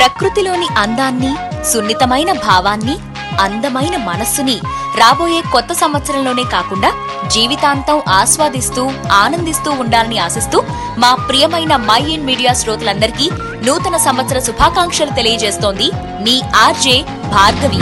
ప్రకృతిలోని అందాన్ని, సున్నితమైన భావాన్ని, అందమైన మనస్సుని రాబోయే కొత్త సంవత్సరంలోనే కాకుండా జీవితాంతం ఆస్వాదిస్తూ ఆనందిస్తూ ఉండాలని ఆశిస్తూ మా ప్రియమైన మై ఇన్ మీడియా శ్రోతలందరికీ నూతన సంవత్సర శుభాకాంక్షలు తెలియజేస్తోంది మీ ఆర్జే భార్గవి.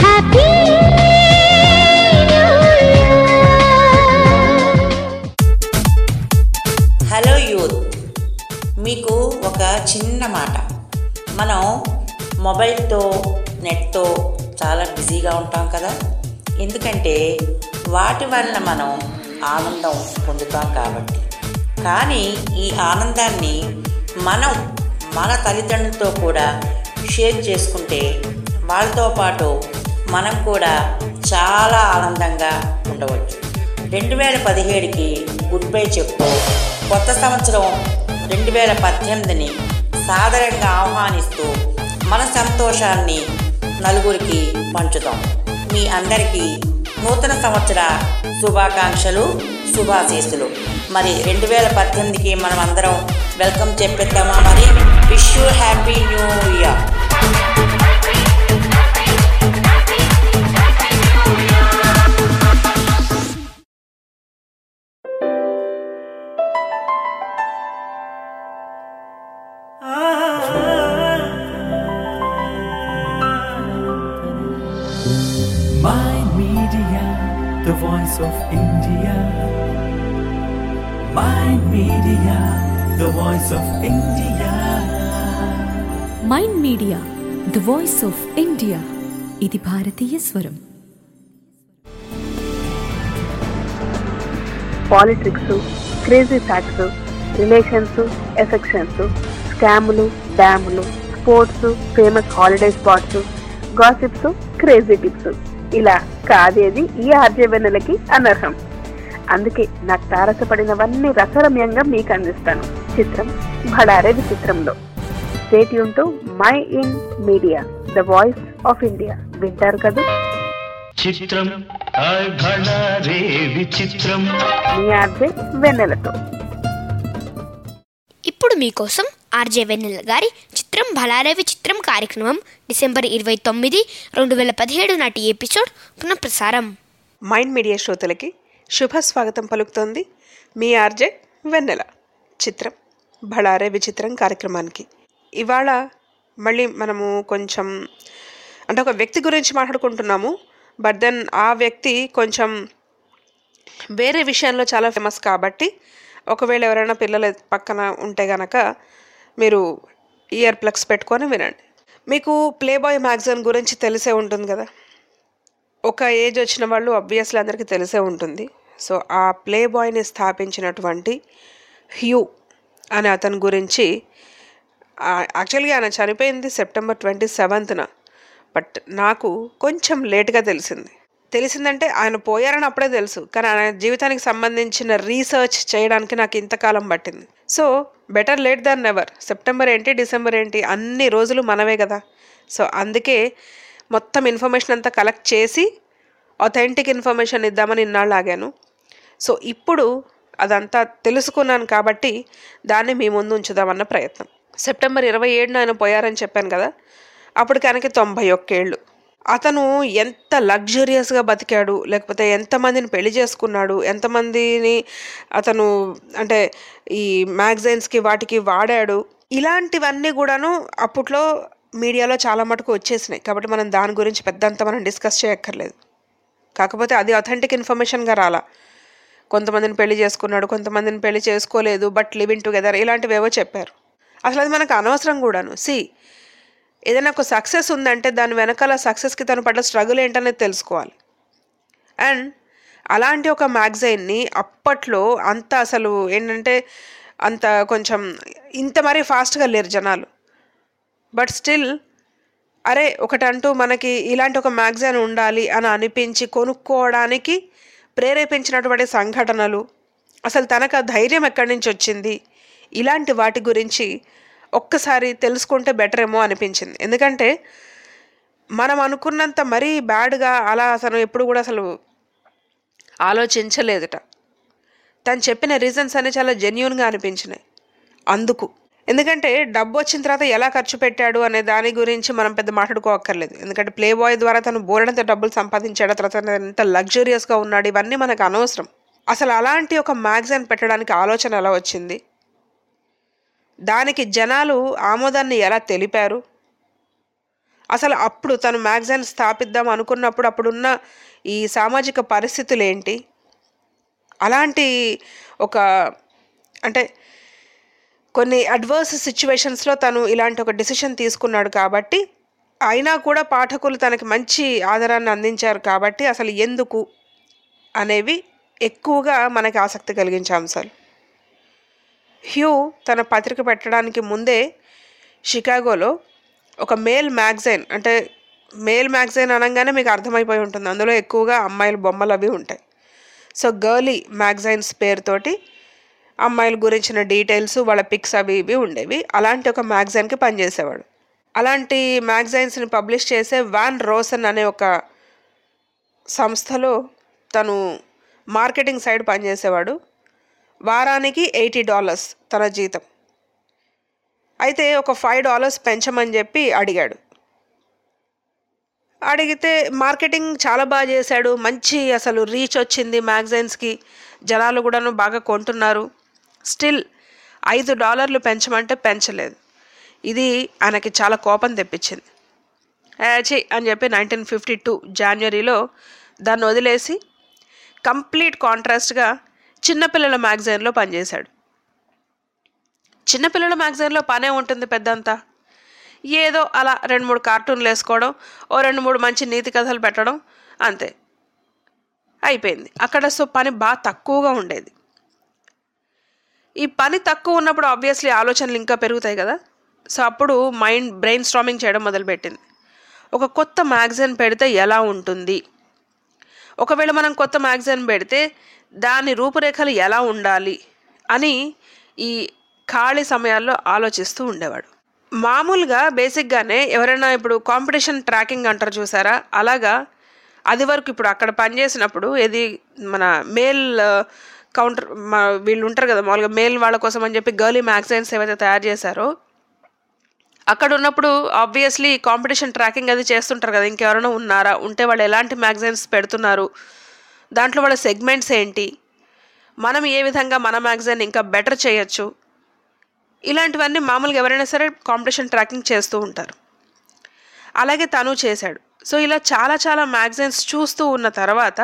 హలో యూత్, మీకు ఒక చిన్న మాట. మనం మొబైల్తో నెట్తో చాలా బిజీగా ఉంటాం కదా. ఎందుకంటే వాటి వల్ల మనం ఆనందం పొందుతాం కాబట్టి. కానీ ఈ ఆనందాన్ని మనం మన తల్లిదండ్రులతో కూడా షేర్ చేసుకుంటే వాళ్ళతో పాటు మనం కూడా చాలా ఆనందంగా ఉండవచ్చు. 2017కి గుడ్ బై చెప్తూ కొత్త సంవత్సరం 2018ని సాదరంగా ఆహ్వానిస్తూ మన సంతోషాన్ని నలుగురికి పంచుదాం. మీ అందరికీ నూతన సంవత్సర శుభాకాంక్షలు, శుభాశీస్సులు. మరి 2018కి మనం అందరం వెల్కమ్ చెప్పేద్దామా? మరి wish you happy new year. The voice of India. Mind Media, the voice of India. Mind Media, the voice of India. ఇది భారతీయ స్వరం. Politics, crazy facts, relations, affections, స్కాములు, డ్యాములు, sports, famous holiday spots, gossips, crazy tips, ఇలా కాదేది ఈ RJ వెన్నెలకి అనర్హం. అందుకే నాకు తారసపడినవన్నీ రసరమ్యంగా మీకు అందిస్తాను. చిత్రం భడారే విచిత్రంలో. Stay tune to Mind media, the voice of India. వింటారు కదా? చిత్రం మీ ఆర్జే వెన్నెలతో. ఇప్పుడు మీకోసం ఆర్జే వెన్నెల గారి చిత్రం భళారే విచిత్రం కార్యక్రమం డిసెంబర్ 29, 2017 నాటి ఎపిసోడ్ పునఃప్రసారం. మైండ్ మీడియా శ్రోతలకి శుభ స్వాగతం పలుకుతోంది మీ ఆర్జే వెన్నెల. చిత్రం భళారే విచిత్రం కార్యక్రమానికి ఇవాళ మళ్ళీ మనము కొంచెం అంటే ఒక వ్యక్తి గురించి మాట్లాడుకుంటున్నాము. బట్ దెన్ ఆ వ్యక్తి కొంచెం వేరే విషయంలో చాలా ఫేమస్ కాబట్టి ఒకవేళ ఎవరైనా పిల్లలు పక్కన ఉంటే గనక మీరు ఇయర్ ప్లగ్స్ పెట్టుకొని వినండి. మీకు ప్లే బాయ్ మ్యాగజైన్ గురించి తెలిసే ఉంటుంది కదా. ఒక ఏజ్ వచ్చిన వాళ్ళు ఆబ్వియస్లీ అందరికీ తెలిసే ఉంటుంది. సో ఆ ప్లే బాయ్ని స్థాపించినటువంటి హ్యూ అనే అతని గురించి యాక్చువల్గా ఆయన చనిపోయింది సెప్టెంబర్ 27న. బట్ నాకు కొంచెం లేట్గా తెలిసిందంటే ఆయన పోయారని అప్పుడే తెలుసు, కానీ ఆయన జీవితానికి సంబంధించిన రీసెర్చ్ చేయడానికి నాకు ఇంతకాలం పట్టింది. So better late than never. September ఏంటి, డిసెంబర్ ఏంటి, అన్ని రోజులు మనవే కదా. సో అందుకే మొత్తం ఇన్ఫర్మేషన్ అంతా కలెక్ట్ చేసి అథెంటిక్ ఇన్ఫర్మేషన్ ఇద్దామని ఇన్నాళ్ళు ఆగాను. సో ఇప్పుడు అదంతా తెలుసుకున్నాను కాబట్టి దాన్ని మీ ముందు ఉంచుదామన్న ప్రయత్నం. సెప్టెంబర్ 27న ఆయన పోయారని చెప్పాను కదా. అప్పటికి ఆయనకి 91 ఏళ్ళు. అతను ఎంత లగ్జరియస్గా బతికాడు, లేకపోతే ఎంతమందిని పెళ్లి చేసుకున్నాడు, ఎంతమందిని అతను అంటే ఈ మ్యాగజైన్స్కి వాటికి వాడాడు, ఇలాంటివన్నీ కూడాను అప్పట్లో మీడియాలో చాలా మటుకు వచ్చేసినాయి. కాబట్టి మనం దాని గురించి పెద్దంతా మనం డిస్కస్ చేయక్కర్లేదు. కాకపోతే అది అథెంటిక్ ఇన్ఫర్మేషన్గా రాలా. కొంతమందిని పెళ్లి చేసుకున్నాడు, కొంతమందిని పెళ్లి చేసుకోలేదు, బట్ లివింగ్ టుగెదర్, ఇలాంటివేవో చెప్పారు. అసలు అది మనకు అనవసరం కూడాను. ఏదైనా ఒక సక్సెస్ ఉందంటే దాని వెనకాల సక్సెస్కి తను పడ్డ స్ట్రగుల్ ఏంటనేది తెలుసుకోవాలి. అండ్ అలాంటి ఒక మ్యాగజైన్ని అప్పట్లో అంత అసలు ఏంటంటే అంత కొంచెం ఇంత మరీ ఫాస్ట్గా లేరు జనాలు. బట్ స్టిల్ అరే ఒకటంటూ మనకి ఇలాంటి ఒక మ్యాగజైన్ ఉండాలి అని అనిపించి కొనుక్కోవడానికి ప్రేరేపించినటువంటి సంఘటనలు, అసలు తనకు ఆ ధైర్యం ఎక్కడి నుంచి వచ్చింది, ఇలాంటి వాటి గురించి ఒక్కసారి తెలుసుకుంటే బెటర్ ఏమో అనిపించింది. ఎందుకంటే మనం అనుకున్నంత మరీ బ్యాడ్గా అలా అసలు ఎప్పుడు కూడా అసలు ఆలోచించలేదుట. తను చెప్పిన రీజన్స్ అన్నీ చాలా జెన్యూన్గా అనిపించినాయి. అందుకు ఎందుకంటే డబ్బు వచ్చిన తర్వాత ఎలా ఖర్చు పెట్టాడు అనే దాని గురించి మనం పెద్ద మాట్లాడుకోవక్కర్లేదు. ఎందుకంటే ప్లే బాయ్ ద్వారా తను బోలెడంత డబ్బులు సంపాదించాడు, తర్వాత ఎంత లగ్జరియస్గా ఉన్నాడు, ఇవన్నీ మనకు అనవసరం. అసలు అలాంటి ఒక మ్యాగజైన్ పెట్టడానికి ఆలోచన ఎలా వచ్చింది, దానికి జనాలు ఆమోదాన్ని ఎలా తెలిపారు, అసలు అప్పుడు తను మ్యాగజైన్ స్థాపిద్దాం అనుకున్నప్పుడు అప్పుడున్న ఈ సామాజిక పరిస్థితులు ఏంటి, అలాంటి ఒక అంటే కొన్ని అడ్వర్స్ సిచ్యువేషన్స్లో తను ఇలాంటి ఒక డెసిషన్ తీసుకున్నాడు కాబట్టి, అయినా కూడా పాఠకులు తనకి మంచి ఆదరాన్ని అందించారు కాబట్టి అసలు ఎందుకు అనేవి ఎక్కువగా మనకి ఆసక్తి కలిగించే అంశాలు. హ్యూ తన పత్రిక పెట్టడానికి ముందే షికాగోలో ఒక మేల్ మ్యాగజైన్, అంటే మేల్ మ్యాగజైన్ అనగానే మీకు అర్థమైపోయి ఉంటుంది, అందులో ఎక్కువగా అమ్మాయిల బొమ్మలు అవి ఉంటాయి. సో గర్లీ మ్యాగజైన్స్ పేరుతోటి అమ్మాయిల గురించిన డీటెయిల్స్, వాళ్ళ పిక్స్ అవి ఇవి ఉండేవి. అలాంటి ఒక మ్యాగజైన్కి పనిచేసేవాడు. అలాంటి మ్యాగజైన్స్ని పబ్లిష్ చేసే వాన్ రోసన్ అనే ఒక సంస్థలో తను మార్కెటింగ్ సైడ్ పనిచేసేవాడు. వారానికి $80 తన జీతం. అయితే ఒక $5 పెంచమని చెప్పి అడిగాడు. అడిగితే మార్కెటింగ్ చాలా బాగా చేశాడు, మంచి అసలు రీచ్ వచ్చింది మ్యాగజైన్స్కి, జనాలు కూడాను బాగా కొంటున్నారు. స్టిల్ $5 పెంచమంటే పెంచలేదు. ఇది ఆయనకి చాలా కోపం తెప్పించింది. ఛీ అని చెప్పి 1952 జనవరిలో దాన్ని వదిలేసి కంప్లీట్ కాంట్రాస్ట్గా చిన్నపిల్లల మ్యాగజైన్లో పనిచేశాడు. చిన్నపిల్లల మ్యాగజైన్లో పనే ఉంటుంది పెద్దంతా, ఏదో అలా 2-3 కార్టూన్లు వేసుకోవడం, ఓ 2-3 మంచి నీతి కథలు పెట్టడం, అంతే అయిపోయింది అక్కడ. సో పని బాగా తక్కువగా ఉండేది. ఈ పని తక్కువ ఉన్నప్పుడు ఆబ్వియస్లీ ఆలోచనలు ఇంకా పెరుగుతాయి కదా. సో అప్పుడు బ్రెయిన్ స్టార్మింగ్ చేయడం మొదలుపెట్టింది. ఒక కొత్త మ్యాగజైన్ పెడితే ఎలా ఉంటుంది, ఒకవేళ మనం కొత్త మ్యాగజైన్ పెడితే దాని రూపురేఖలు ఎలా ఉండాలి అని ఈ ఖాళీ సమయాల్లో ఆలోచిస్తూ ఉండేవాడు. మామూలుగా బేసిక్గానే ఎవరైనా ఇప్పుడు కాంపిటీషన్ ట్రాకింగ్ అంటారు చూసారా, అలాగా అది వరకు ఇప్పుడు అక్కడ పనిచేసినప్పుడు ఏది మన మేల్ కౌంటర్ వీళ్ళు ఉంటారు కదా మామూలుగా మేల్ వాళ్ళ కోసం అని చెప్పి గర్లీ మ్యాగజైన్స్ ఏవైతే తయారు చేశారో అక్కడ ఉన్నప్పుడు ఆబ్వియస్లీ కాంపిటీషన్ ట్రాకింగ్ అది చేస్తుంటారు కదా, ఇంకెవరైనా ఉన్నారా, ఉంటే వాళ్ళు ఎలాంటి మ్యాగజైన్స్ పెడుతున్నారు, దాంట్లో వాళ్ళ సెగ్మెంట్స్ ఏంటి, మనం ఏ విధంగా మన మ్యాగజైన్ ఇంకా బెటర్ చేయొచ్చు, ఇలాంటివన్నీ మామూలుగా ఎవరైనా సరే కాంపిటీషన్ ట్రాకింగ్ చేస్తూ ఉంటారు. అలాగే తను చేశాడు. సో ఇలా చాలా చాలా మ్యాగజైన్స్ చూస్తూ ఉన్న తర్వాత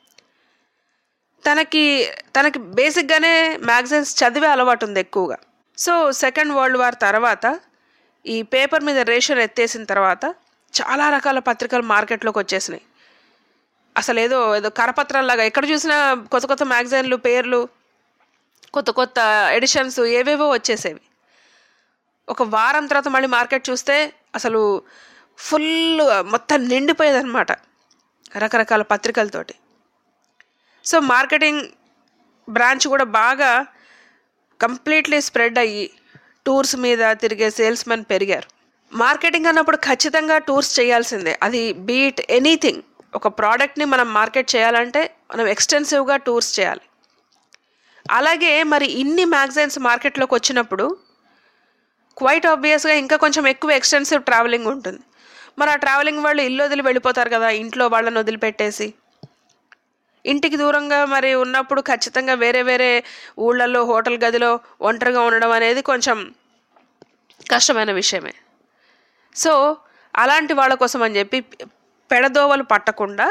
తనకి బేసిక్గానే మ్యాగజైన్స్ చదివే అలవాటు ఉంది ఎక్కువగా. సో సెకండ్ వరల్డ్ వార్ తర్వాత ఈ పేపర్ మీద రేషన్ ఎత్తేసిన తర్వాత చాలా రకాల పత్రికలు మార్కెట్లోకి వచ్చేసినాయి. అసలు ఏదో కరపత్రాల్లాగా ఎక్కడ చూసినా కొత్త కొత్త మ్యాగజైన్లు పేర్లు, కొత్త కొత్త ఎడిషన్స్ ఏవేవో వచ్చేసేవి. ఒక వారం తర్వాత మళ్ళీ మార్కెట్ చూస్తే అసలు ఫుల్ మొత్తం నిండిపోయేదన్నమాట రకరకాల పత్రికలతోటి. సో మార్కెటింగ్ బ్రాంచ్ కూడా బాగా కంప్లీట్లీ స్ప్రెడ్ అయ్యి టూర్స్ మీద తిరిగే సేల్స్మెన్ పెరిగారు. మార్కెటింగ్ అన్నప్పుడు ఖచ్చితంగా టూర్స్ చేయాల్సిందే, అది బీట్ ఎనీథింగ్. ఒక ప్రోడక్ట్ని మనం మార్కెట్ చేయాలంటే మనం ఎక్స్టెన్సివ్గా టూర్స్ చేయాలి. అలాగే మరి ఇన్ని మ్యాగజైన్స్ మార్కెట్లోకి వచ్చినప్పుడు క్వైట్ ఆబ్వియస్గా ఇంకా కొంచెం ఎక్కువ ఎక్స్టెన్సివ్ ట్రావెలింగ్ ఉంటుంది. మరి ఆ ట్రావెలింగ్ వాళ్ళు ఇల్లు వదిలి వెళ్ళిపోతారు కదా, ఇంట్లో వాళ్ళని వదిలిపెట్టేసి ఇంటికి దూరంగా మరి ఉన్నప్పుడు ఖచ్చితంగా వేరే వేరే ఊళ్ళల్లో హోటల్ గదిలో ఒంటరిగా ఉండడం అనేది కొంచెం కష్టమైన విషయమే. సో అలాంటి వాళ్ళ కోసం అని చెప్పి పెడదోవలు పట్టకుండా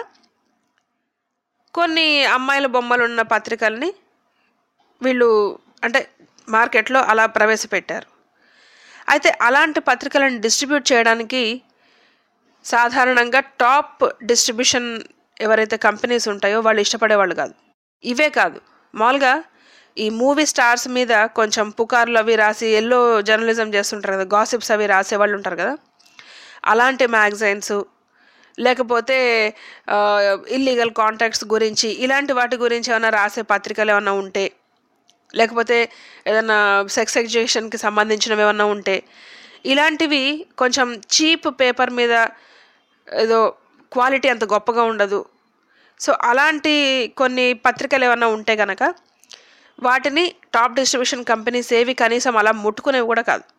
కొన్ని అమ్మాయిల బొమ్మలు ఉన్న పత్రికల్ని వీళ్ళు అంటే మార్కెట్లో అలా ప్రవేశపెట్టారు. అయితే అలాంటి పత్రికలను డిస్ట్రిబ్యూట్ చేయడానికి సాధారణంగా టాప్ డిస్ట్రిబ్యూషన్ ఎవరైతే కంపెనీస్ ఉంటాయో వాళ్ళు ఇష్టపడేవాళ్ళు కాదు. ఇవే కాదు, మామూలుగా ఈ మూవీ స్టార్స్ మీద కొంచెం పుకార్లు అవి రాసి ఎల్లో జర్నలిజం చేస్తుంటారు కదా, గాసిప్స్ అవి రాసేవాళ్ళు ఉంటారు కదా, అలాంటి మ్యాగజైన్స్, లేకపోతే ఇల్లీగల్ కాంటాక్ట్స్ గురించి ఇలాంటి వాటి గురించి ఏమైనా రాసే పత్రికలు ఏమైనా ఉంటే, లేకపోతే ఏదైనా సెక్స్ ఎడ్యుకేషన్కి సంబంధించినవి ఏమన్నా ఉంటే, ఇలాంటివి కొంచెం చీప్ పేపర్ మీద ఏదో క్వాలిటీ అంత గొప్పగా ఉండదు. సో అలాంటి కొన్ని పత్రికలు ఏమన్నా ఉంటే కనుక వాటిని టాప్ డిస్ట్రిబ్యూషన్ కంపెనీస్ ఏవి కనీసం అలా ముట్టుకునేవి కూడా కాదు.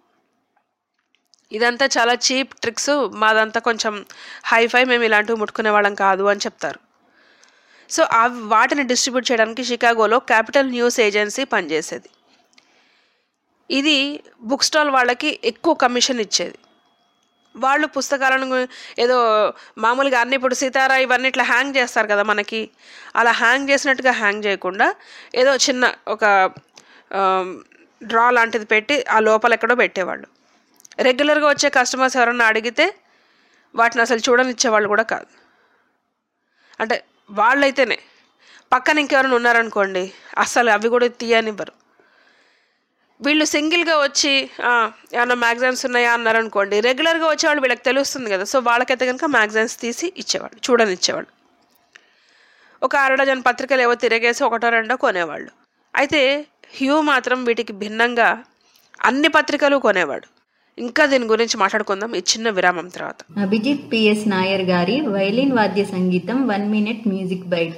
ఇదంతా చాలా చీప్ ట్రిక్స్, మాదంతా కొంచెం హైఫై, మేము ఇలాంటివి ముట్టుకునే వాళ్ళం కాదు అని చెప్తారు. సో వాటిని డిస్ట్రిబ్యూట్ చేయడానికి షికాగోలో క్యాపిటల్ న్యూస్ ఏజెన్సీ పనిచేసేది. ఇది బుక్ స్టాల్ వాళ్ళకి ఎక్కువ కమిషన్ ఇచ్చేది. వాళ్ళు పుస్తకాలను ఏదో మామూలుగా అన్ని ఇప్పుడు సితారా ఇవన్నీ ఇట్లా హ్యాంగ్ చేస్తారు కదా మనకి, అలా హ్యాంగ్ చేసినట్టుగా హ్యాంగ్ చేయకుండా ఏదో చిన్న ఒక డ్రా లాంటిది పెట్టి ఆ లోపల ఎక్కడో పెట్టేవాళ్ళు. రెగ్యులర్గా వచ్చే కస్టమర్స్ ఎవరన్నా అడిగితే వాటిని అసలు చూడనిచ్చేవాళ్ళు కూడా కాదు. అంటే వాళ్ళైతేనే, పక్కన ఇంకెవరైనా ఉన్నారనుకోండి అస్సలు అవి కూడా తీయనివ్వరు. వీళ్ళు సింగిల్గా వచ్చి ఏమన్నా మ్యాగజైన్స్ ఉన్నాయా అన్నారనుకోండి, రెగ్యులర్గా వచ్చేవాళ్ళు వీళ్ళకి తెలుస్తుంది కదా, సో వాళ్ళకైతే కనుక మ్యాగజైన్స్ తీసి ఇచ్చేవాళ్ళు, చూడనిచ్చేవాళ్ళు. ఒక 6 డజన్ పత్రికలు ఏవో తిరిగేసి 1-2 కొనేవాళ్ళు. అయితే హ్యూ మాత్రం వీటికి భిన్నంగా అన్ని పత్రికలు కొనేవాడు. ఇంకా దీని గురించి మాట్లాడుకుందాం ఈ చిన్న విరామం తర్వాత. అభిజిత్ పిఎస్ నాయర్ గారి వైలిన్ వాద్య సంగీతం 1 మినిట్ మ్యూజిక్ బైట్.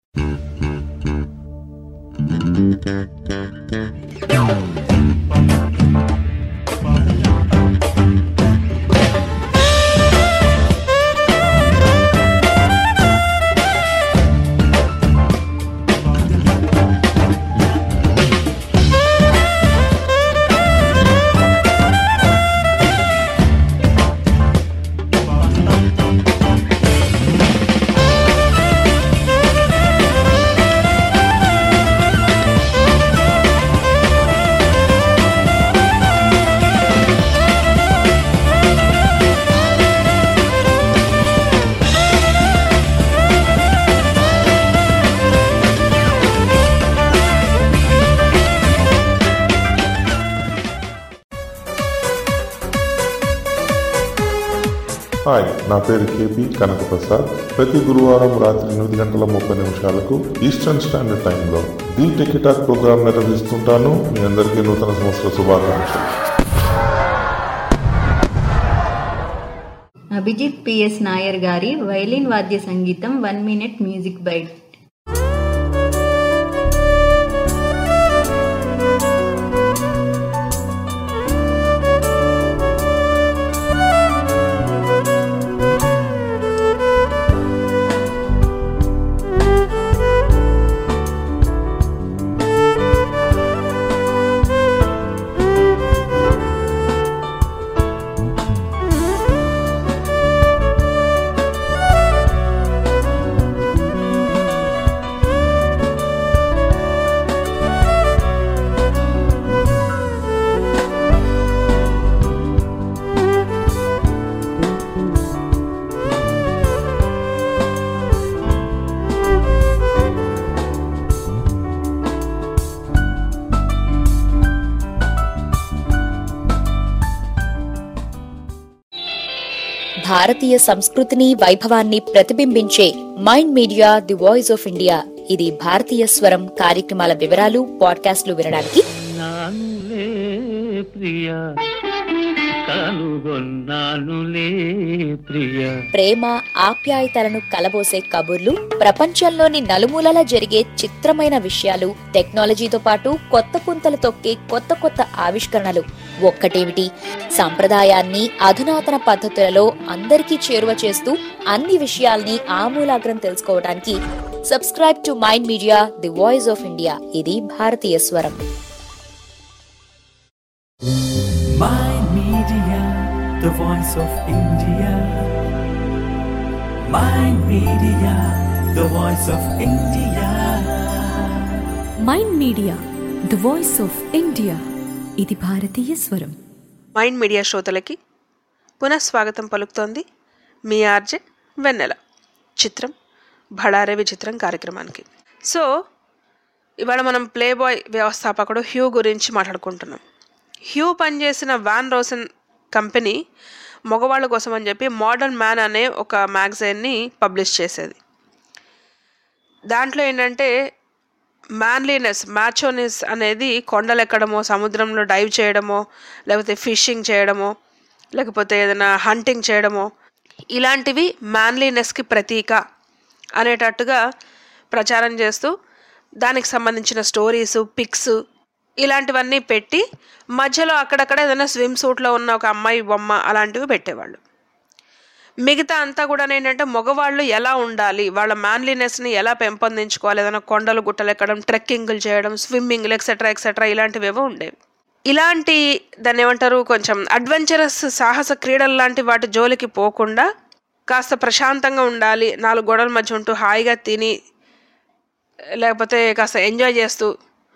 హాయ్, నా పేరు కేపీ కనకప్రసాద్. ప్రతి గురువారం రాత్రి 8:30 ఈస్టర్న్ స్టాండర్డ్ టైంలో ది టెకిటాక్ ప్రోగ్రాం నిర్వహిస్తుంటాను. మీ అందరికీ నూతన సంవత్సర శుభాకాంక్షలు. అభిజిత్ పిఎస్ నాయర్ గారి వైలిన్ వాద్య సంగీతం 1 మినిట్ మ్యూజిక్ బైట్. భారతీయ సంస్కృతిని వైభవాన్ని ప్రతిబింబించే Mind Media the voice of India. ఇది భారతీయ స్వరం కార్యక్రమాల వివరాలు, పాడ్కాస్ట్లు వినడానికి ప్రేమ ఆప్యాయతలను కలబోసే కబుర్లు, ప్రపంచంలోని నలుమూలల జరిగే చిత్రమైన విషయాలు, టెక్నాలజీతో పాటు కొత్త పుంతలు తొక్కే కొత్త కొత్త ఆవిష్కరణలు. ఒక్కటేమిటి, సంప్రదాయాన్ని అధునాతన పద్ధతులలో అందరికీ చేరువ చేస్తూ అన్ని విషయాల్ని ఆమూలాగ్రం తెలుసుకోవడానికి subscribe to Mind Media the voice of India. ఇది భారతీయ స్వరం. Mind Media, the voice of India. Mind Media, the voice of India. Mind Media the voice of India. ఇది భారతీయ స్వరం. మైండ్ మీడియా శ్రోతలకి పునఃస్వాగతం పలుకుతోంది మీ ఆర్జే వెన్నెల. చిత్రం భళారే విచిత్రం కార్యక్రమానికి. సో ఇవాళ మనం ప్లేబాయ్ వ్యవస్థాపకుడు హ్యూ గురించి మాట్లాడుకుంటున్నాం. హ్యూ పనిచేసిన వాన్ రోసన్ కంపెనీ మగవాళ్ళ కోసం అని చెప్పి మోడర్న్ మ్యాన్ అనే ఒక మ్యాగజైన్ని పబ్లిష్ చేసేది. దాంట్లో ఏంటంటే మ్యాన్లీనెస్, మ్యాచోనెస్ అనేది కొండలు ఎక్కడమో, సముద్రంలో డైవ్ చేయడమో, లేకపోతే ఫిషింగ్ చేయడమో, లేకపోతే ఏదైనా హంటింగ్ చేయడమో, ఇలాంటివి మ్యాన్లీనెస్కి ప్రతీక అనేటట్టుగా ప్రచారం చేస్తూ దానికి సంబంధించిన స్టోరీసు, పిక్స్ ఇలాంటివన్నీ పెట్టి మధ్యలో అక్కడక్కడ ఏదైనా స్విమ్ సూట్లో ఉన్న ఒక అమ్మాయి బొమ్మ అలాంటివి పెట్టేవాళ్ళు. మిగతా అంతా కూడా ఏంటంటే మగవాళ్ళు ఎలా ఉండాలి, వాళ్ళ మ్యాన్లీనెస్ని ఎలా పెంపొందించుకోవాలి, ఏదైనా కొండలు గుట్టలు ఎక్కడం, ట్రెక్కింగ్లు చేయడం, స్విమ్మింగ్లు ఎక్సెట్రా ఎక్సెట్రా ఇలాంటివేవో ఉండేవి. ఇలాంటి దాన్ని ఏమంటారు, కొంచెం అడ్వెంచరస్ సాహస క్రీడలు లాంటి వాటి జోలికి పోకుండా కాస్త ప్రశాంతంగా ఉండాలి, 4 గోడల మధ్య ఉంటూ హాయిగా తిని లేకపోతే కాస్త ఎంజాయ్ చేస్తూ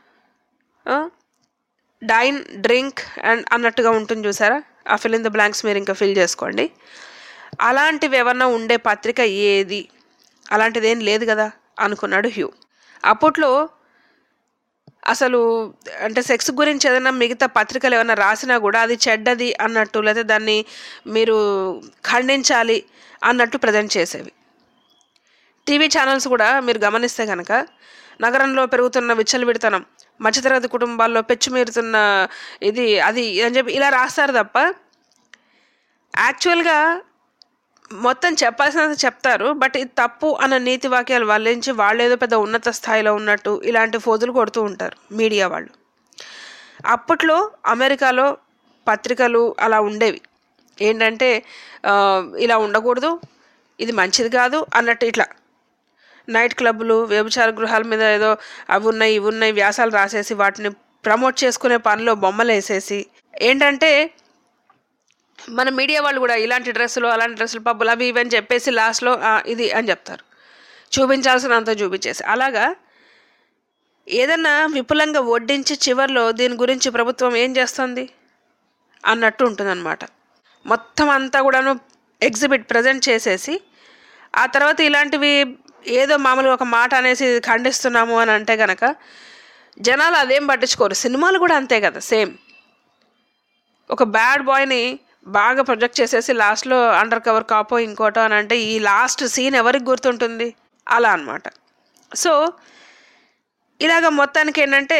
డైన్ డ్రింక్ అండ్ అన్నట్టుగా ఉంటుంది చూసారా, ఆ ఫిల్ ఇన్ ద బ్లాంక్స్ మీరు ఇంకా ఫిల్ చేసుకోండి. అలాంటివి ఏమన్నా ఉండే పత్రిక ఏది, అలాంటిది ఏం లేదు కదా అనుకున్నాడు హ్యూ. అప్పట్లో అసలు అంటే సెక్స్ గురించి ఏదైనా మిగతా పత్రికలు ఏమైనా రాసినా కూడా అది చెడ్డది అన్నట్టు, లేదా దాన్ని మీరు ఖండించాలి అన్నట్టు ప్రజెంట్ చేసేవి. టీవీ ఛానల్స్ కూడా మీరు గమనిస్తే కనుక నగరంలో పెరుగుతున్న విచ్చలవిడితనం, మధ్యతరగతి కుటుంబాల్లో పెచ్చుమీరుతున్న ఇది అది అని చెప్పి ఇలా రాస్తారు తప్ప యాక్చువల్గా మొత్తం చెప్పాల్సినంత చెప్తారు. బట్ ఇది తప్పు అన్న నీతి వాక్యాలు వాళ్ళేంచి వాళ్ళేదో పెద్ద ఉన్నత స్థాయిలో ఉన్నట్టు ఇలాంటి ఫోజులు కొడుతూ ఉంటారు మీడియా వాళ్ళు. అప్పట్లో అమెరికాలో పత్రికలు అలా ఉండేవి, ఏంటంటే ఇలా ఉండకూడదు, ఇది మంచిది కాదు అన్నట్టు ఇట్లా నైట్ క్లబ్లు, వ్యభిచార గృహాల మీద ఏదో అవి ఉన్నాయి ఇవి ఉన్నాయి వ్యాసాలు రాసేసి వాటిని ప్రమోట్ చేసుకునే పనిలో బొమ్మలు వేసేసి ఏంటంటే మన మీడియా వాళ్ళు కూడా ఇలాంటి డ్రెస్సులు అలాంటి డ్రెస్సులు పబ్బులు అవి ఇవని చెప్పేసి లాస్ట్లో ఇది అని చెప్తారు, చూపించాల్సినంత చూపించేసి. అలాగా ఏదన్నా విపులంగా వడ్డించి చివర్లో దీని గురించి ప్రభుత్వం ఏం చేస్తుంది అన్నట్టు ఉంటుందన్నమాట. మొత్తం అంతా కూడాను ఎగ్జిబిట్ ప్రజెంట్ చేసేసి ఆ తర్వాత ఇలాంటివి ఏదో మామూలుగా ఒక మాట అనేసి ఖండిస్తున్నాము అని అంటే కనుక జనాలు అదేం పట్టించుకోరు. సినిమాలు కూడా అంతే కదా, సేమ్ ఒక బ్యాడ్ బాయ్ని బాగా ప్రొజెక్ట్ చేసేసి లాస్ట్లో అండర్ కవర్ కాపో ఇంకోటో అని అంటే ఈ లాస్ట్ సీన్ ఎవరికి గుర్తుంటుంది, అలా అన్నమాట. సో ఇలాగ మొత్తానికి ఏంటంటే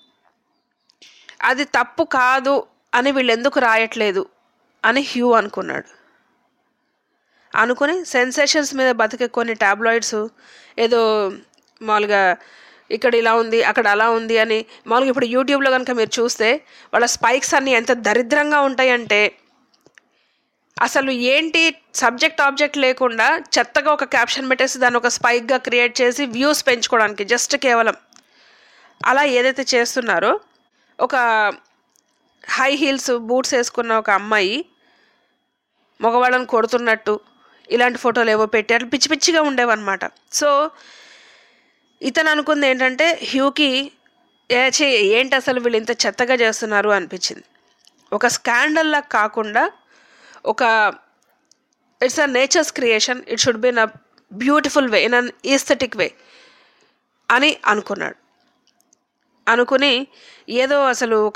అది తప్పు కాదు అని వీళ్ళు ఎందుకు రాయట్లేదు అని హ్యూ అనుకున్నాడు. అనుకుని సెన్సేషన్స్ మీద బతికే కొన్ని టాబ్లాయిడ్స్ ఏదో మామూలుగా ఇక్కడ ఇలా ఉంది అక్కడ అలా ఉంది అని మామూలుగా ఇప్పుడు యూట్యూబ్లో కనుక మీరు చూస్తే వాళ్ళ స్పైక్స్ అన్నీ ఎంత దరిద్రంగా ఉంటాయంటే అసలు ఏంటి సబ్జెక్ట్ ఆబ్జెక్ట్ లేకుండా చెత్తగా ఒక క్యాప్షన్ పెట్టేసి దాన్ని ఒక స్పైక్గా క్రియేట్ చేసి వ్యూస్ పెంచుకోవడానికి జస్ట్ కేవలం అలా ఏదైతే చేస్తున్నారో, ఒక హై హీల్స్ బూట్స్ వేసుకున్న ఒక అమ్మాయి మగవాళ్ళని కొడుతున్నట్టు ఇలాంటి ఫోటోలు ఏవో పెట్టి అట్లా పిచ్చి పిచ్చిగా ఉండేవన్నమాట. సో ఇతను అనుకుంది ఏంటంటే హ్యూకి ఏంటి అసలు వీళ్ళు ఇంత చెత్తగా చేస్తున్నారు అనిపించింది. ఒక స్కాండల్లా కాకుండా ఒక it's a nature's creation, it should be in a beautiful way, in an aesthetic way అని అనుకున్నాడు. అనుకుని ఏదో అసలు ఒక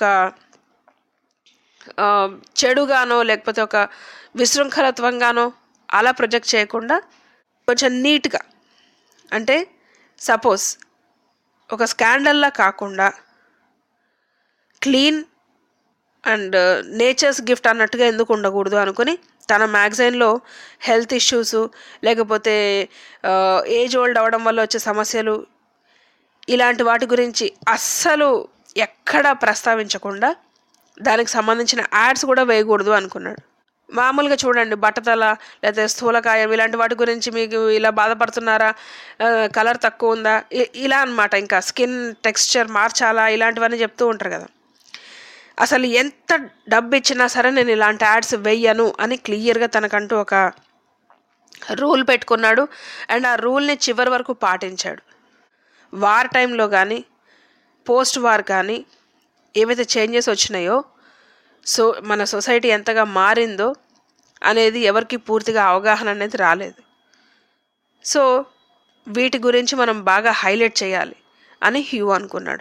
చెడుగానో లేకపోతే ఒక విశృంఖలత్వంగానో అలా ప్రొజెక్ట్ చేయకుండా కొంచెం నీట్గా, అంటే సపోజ్ ఒక స్కాండల్లా కాకుండా క్లీన్ అండ్ నేచర్స్ గిఫ్ట్ అన్నట్టుగా ఎందుకు ఉండకూడదు అనుకుని తన మ్యాగజైన్లో హెల్త్ ఇష్యూస్ లేకపోతే ఏజ్ ఓల్డ్ అవ్వడం వల్ల వచ్చే సమస్యలు ఇలాంటి వాటి గురించి అస్సలు ఎక్కడా ప్రస్తావించకుండా దానికి సంబంధించిన యాడ్స్ కూడా వేయకూడదు అనుకున్నాడు. మామూలుగా చూడండి బట్టతల లేకపోతే స్థూలకాయం ఇలాంటి వాటి గురించి మీకు ఇలా బాధపడుతున్నారా, కలర్ తక్కువ ఉందా, ఇలా అన్నమాట. ఇంకా స్కిన్ టెక్స్చర్ మార్చాలా ఇలాంటివన్నీ చెప్తూ ఉంటారు కదా. అసలు ఎంత డబ్బు ఇచ్చినా సరే నేను ఇలాంటి యాడ్స్ వెయ్యను అని క్లియర్గా తనకంటూ ఒక రూల్ పెట్టుకున్నాడు. అండ్ ఆ రూల్ని చివరి వరకు పాటించాడు. వార్ టైంలో కానీ పోస్ట్ వార్ కానీ ఏవైతే చేంజెస్ వచ్చినాయో, సో మన సొసైటీ ఎంతగా మారిందో అనేది ఎవరికి పూర్తిగా అవగాహన అనేది రాలేదు. సో వీటి గురించి మనం బాగా హైలైట్ చేయాలి అని హ్యూ అనుకున్నాడు.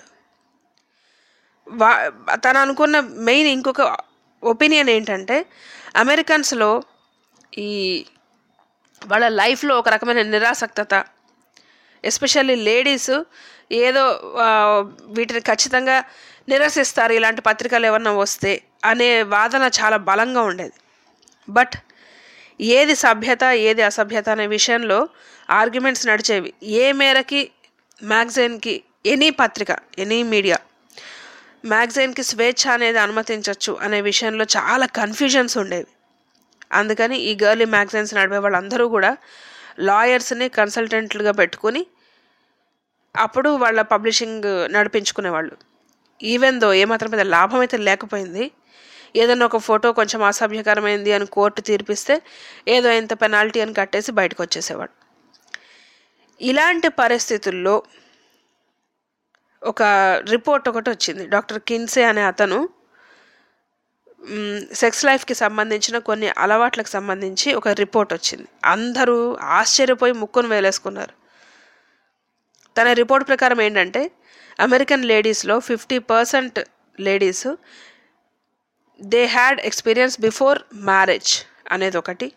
తను అనుకున్న మెయిన్ ఇంకొక ఒపీనియన్ ఏంటంటే అమెరికన్స్లో ఈ వాళ్ళ లైఫ్లో ఒక రకమైన నిరాసక్తత, ఎస్పెషల్లీ లేడీస్ ఏదో వీటిని ఖచ్చితంగా నిరసిస్తారు ఇలాంటి పత్రికలు ఏమన్నా వస్తే అనే వాదన చాలా బలంగా ఉండేది. బట్ ఏది సభ్యత ఏది అసభ్యత అనే విషయంలో ఆర్గ్యుమెంట్స్ నడిచేవి. ఏ మేరకి మ్యాగజైన్కి ఎనీ పత్రిక ఎనీ మీడియా మ్యాగజైన్కి స్వేచ్ఛ అనేది అనుమతించవచ్చు అనే విషయంలో చాలా కన్ఫ్యూజన్స్ ఉండేవి. అందుకని ఈ గర్లీ మ్యాగజైన్స్ నడిపే వాళ్ళందరూ కూడా లాయర్స్ని కన్సల్టెంట్లుగా పెట్టుకుని అప్పుడు వాళ్ళ పబ్లిషింగ్ నడిపించుకునేవాళ్ళు. ఈవెన్ దో ఏమాత్రం మీద లాభం అయితే లేకపోయింది. ఏదైనా ఒక ఫోటో కొంచెం అసభ్యకరమైంది అని కోర్టు తీర్పిస్తే ఏదో ఇంత పెనాల్టీ అని కట్టేసి బయటకు వచ్చేసేవాడు. ఇలాంటి పరిస్థితుల్లో ఒక రిపోర్ట్ ఒకటి వచ్చింది. డాక్టర్ కిన్సే అనే అతను సెక్స్ లైఫ్కి సంబంధించిన కొన్ని అలవాట్లకు సంబంధించి ఒక రిపోర్ట్ వచ్చింది. అందరూ ఆశ్చర్యపోయి ముక్కును వేలేసుకున్నారు. తన రిపోర్ట్ ప్రకారం ఏంటంటే అమెరికన్ లేడీస్లో 50% ladies they had experience before marriage అనేది ఒకటి.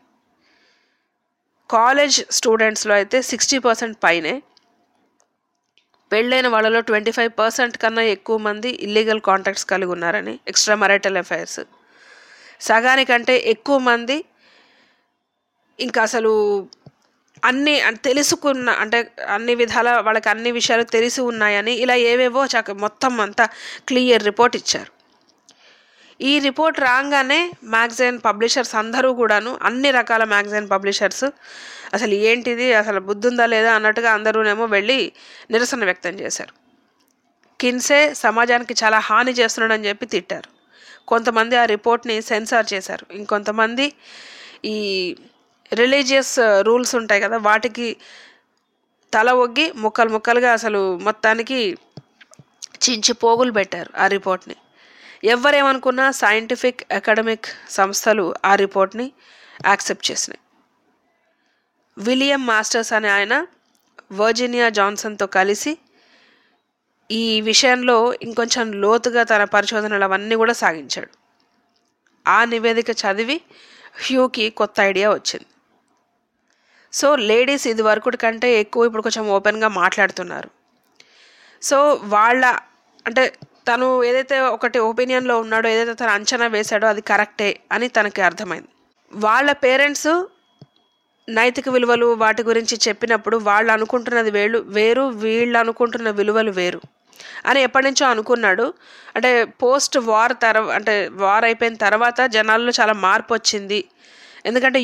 కాలేజ్ స్టూడెంట్స్లో అయితే 60% పైనే, పెళ్ళైన వాళ్ళలో 25% కన్నా ఎక్కువ మంది ఇల్లీగల్ కాంటాక్ట్స్ కలిగి ఉన్నారని, ఎక్స్ట్రా మ్యారిటల్ అఫైర్స్. సగానికంటే ఎక్కువ మంది ఇంకా అసలు అన్నీ తెలుసుకున్న, అంటే అన్ని విధాల వాళ్ళకి అన్ని విషయాలు తెలిసి ఉన్నాయని, ఇలా ఏవేవో మొత్తం అంతా క్లియర్ రిపోర్ట్ ఇచ్చారు. ఈ రిపోర్ట్ రాగానే మ్యాగజైన్ పబ్లిషర్స్ అందరూ కూడాను, అన్ని రకాల మ్యాగజైన్ పబ్లిషర్స్ అసలు ఏంటిది, అసలు బుద్ధుందా లేదా అన్నట్టుగా అందరూనేమో వెళ్ళి నిరసన వ్యక్తం చేశారు. కిన్సే సమాజానికి చాలా హాని చేస్తున్నాడని చెప్పి తిట్టారు. కొంతమంది ఆ రిపోర్ట్ని సెన్సార్ చేశారు. ఇంకొంతమంది ఈ రిలీజియస్ రూల్స్ ఉంటాయి కదా, వాటికి తల ఒగ్గి ముక్కలు ముక్కలుగా అసలు మొత్తానికి చించి పోగులు పెట్టారు ఆ రిపోర్ట్ని. ఎవరేమనుకున్నా సైంటిఫిక్ అకాడమిక్ సంస్థలు ఆ రిపోర్ట్ని యాక్సెప్ట్ చేసినాయి. విలియం మాస్టర్స్ అనే ఆయన వర్జీనియా జాన్సన్తో కలిసి ఈ విషయంలో ఇంకొంచెం లోతుగా తన పరిశోధనలు అవన్నీ కూడా సాగించాడు. ఆ నివేదిక చదివి హ్యూకి కొత్త ఐడియా వచ్చింది. సో లేడీస్ ఇది వరకు కంటే ఎక్కువ ఇప్పుడు కొంచెం ఓపెన్గా మాట్లాడుతున్నారు. సో వాళ్ళ అంటే తను ఏదైతే ఒకటి ఒపీనియన్లో ఉన్నాడో, ఏదైతే తను అంచనా వేశాడో అది కరెక్టే అని తనకి అర్థమైంది. వాళ్ళ పేరెంట్స్ నైతిక విలువలు వాటి గురించి చెప్పినప్పుడు వాళ్ళు అనుకుంటున్నది వేరు, వీళ్ళు అనుకుంటున్న విలువలు వేరు అని ఎప్పటి నుంచో అనుకున్నాడు. అంటే పోస్ట్ వార్ అంటే వార్ అయిపోయిన తర్వాత జనాల్లో చాలా మార్పు వచ్చింది. ఎందుకంటే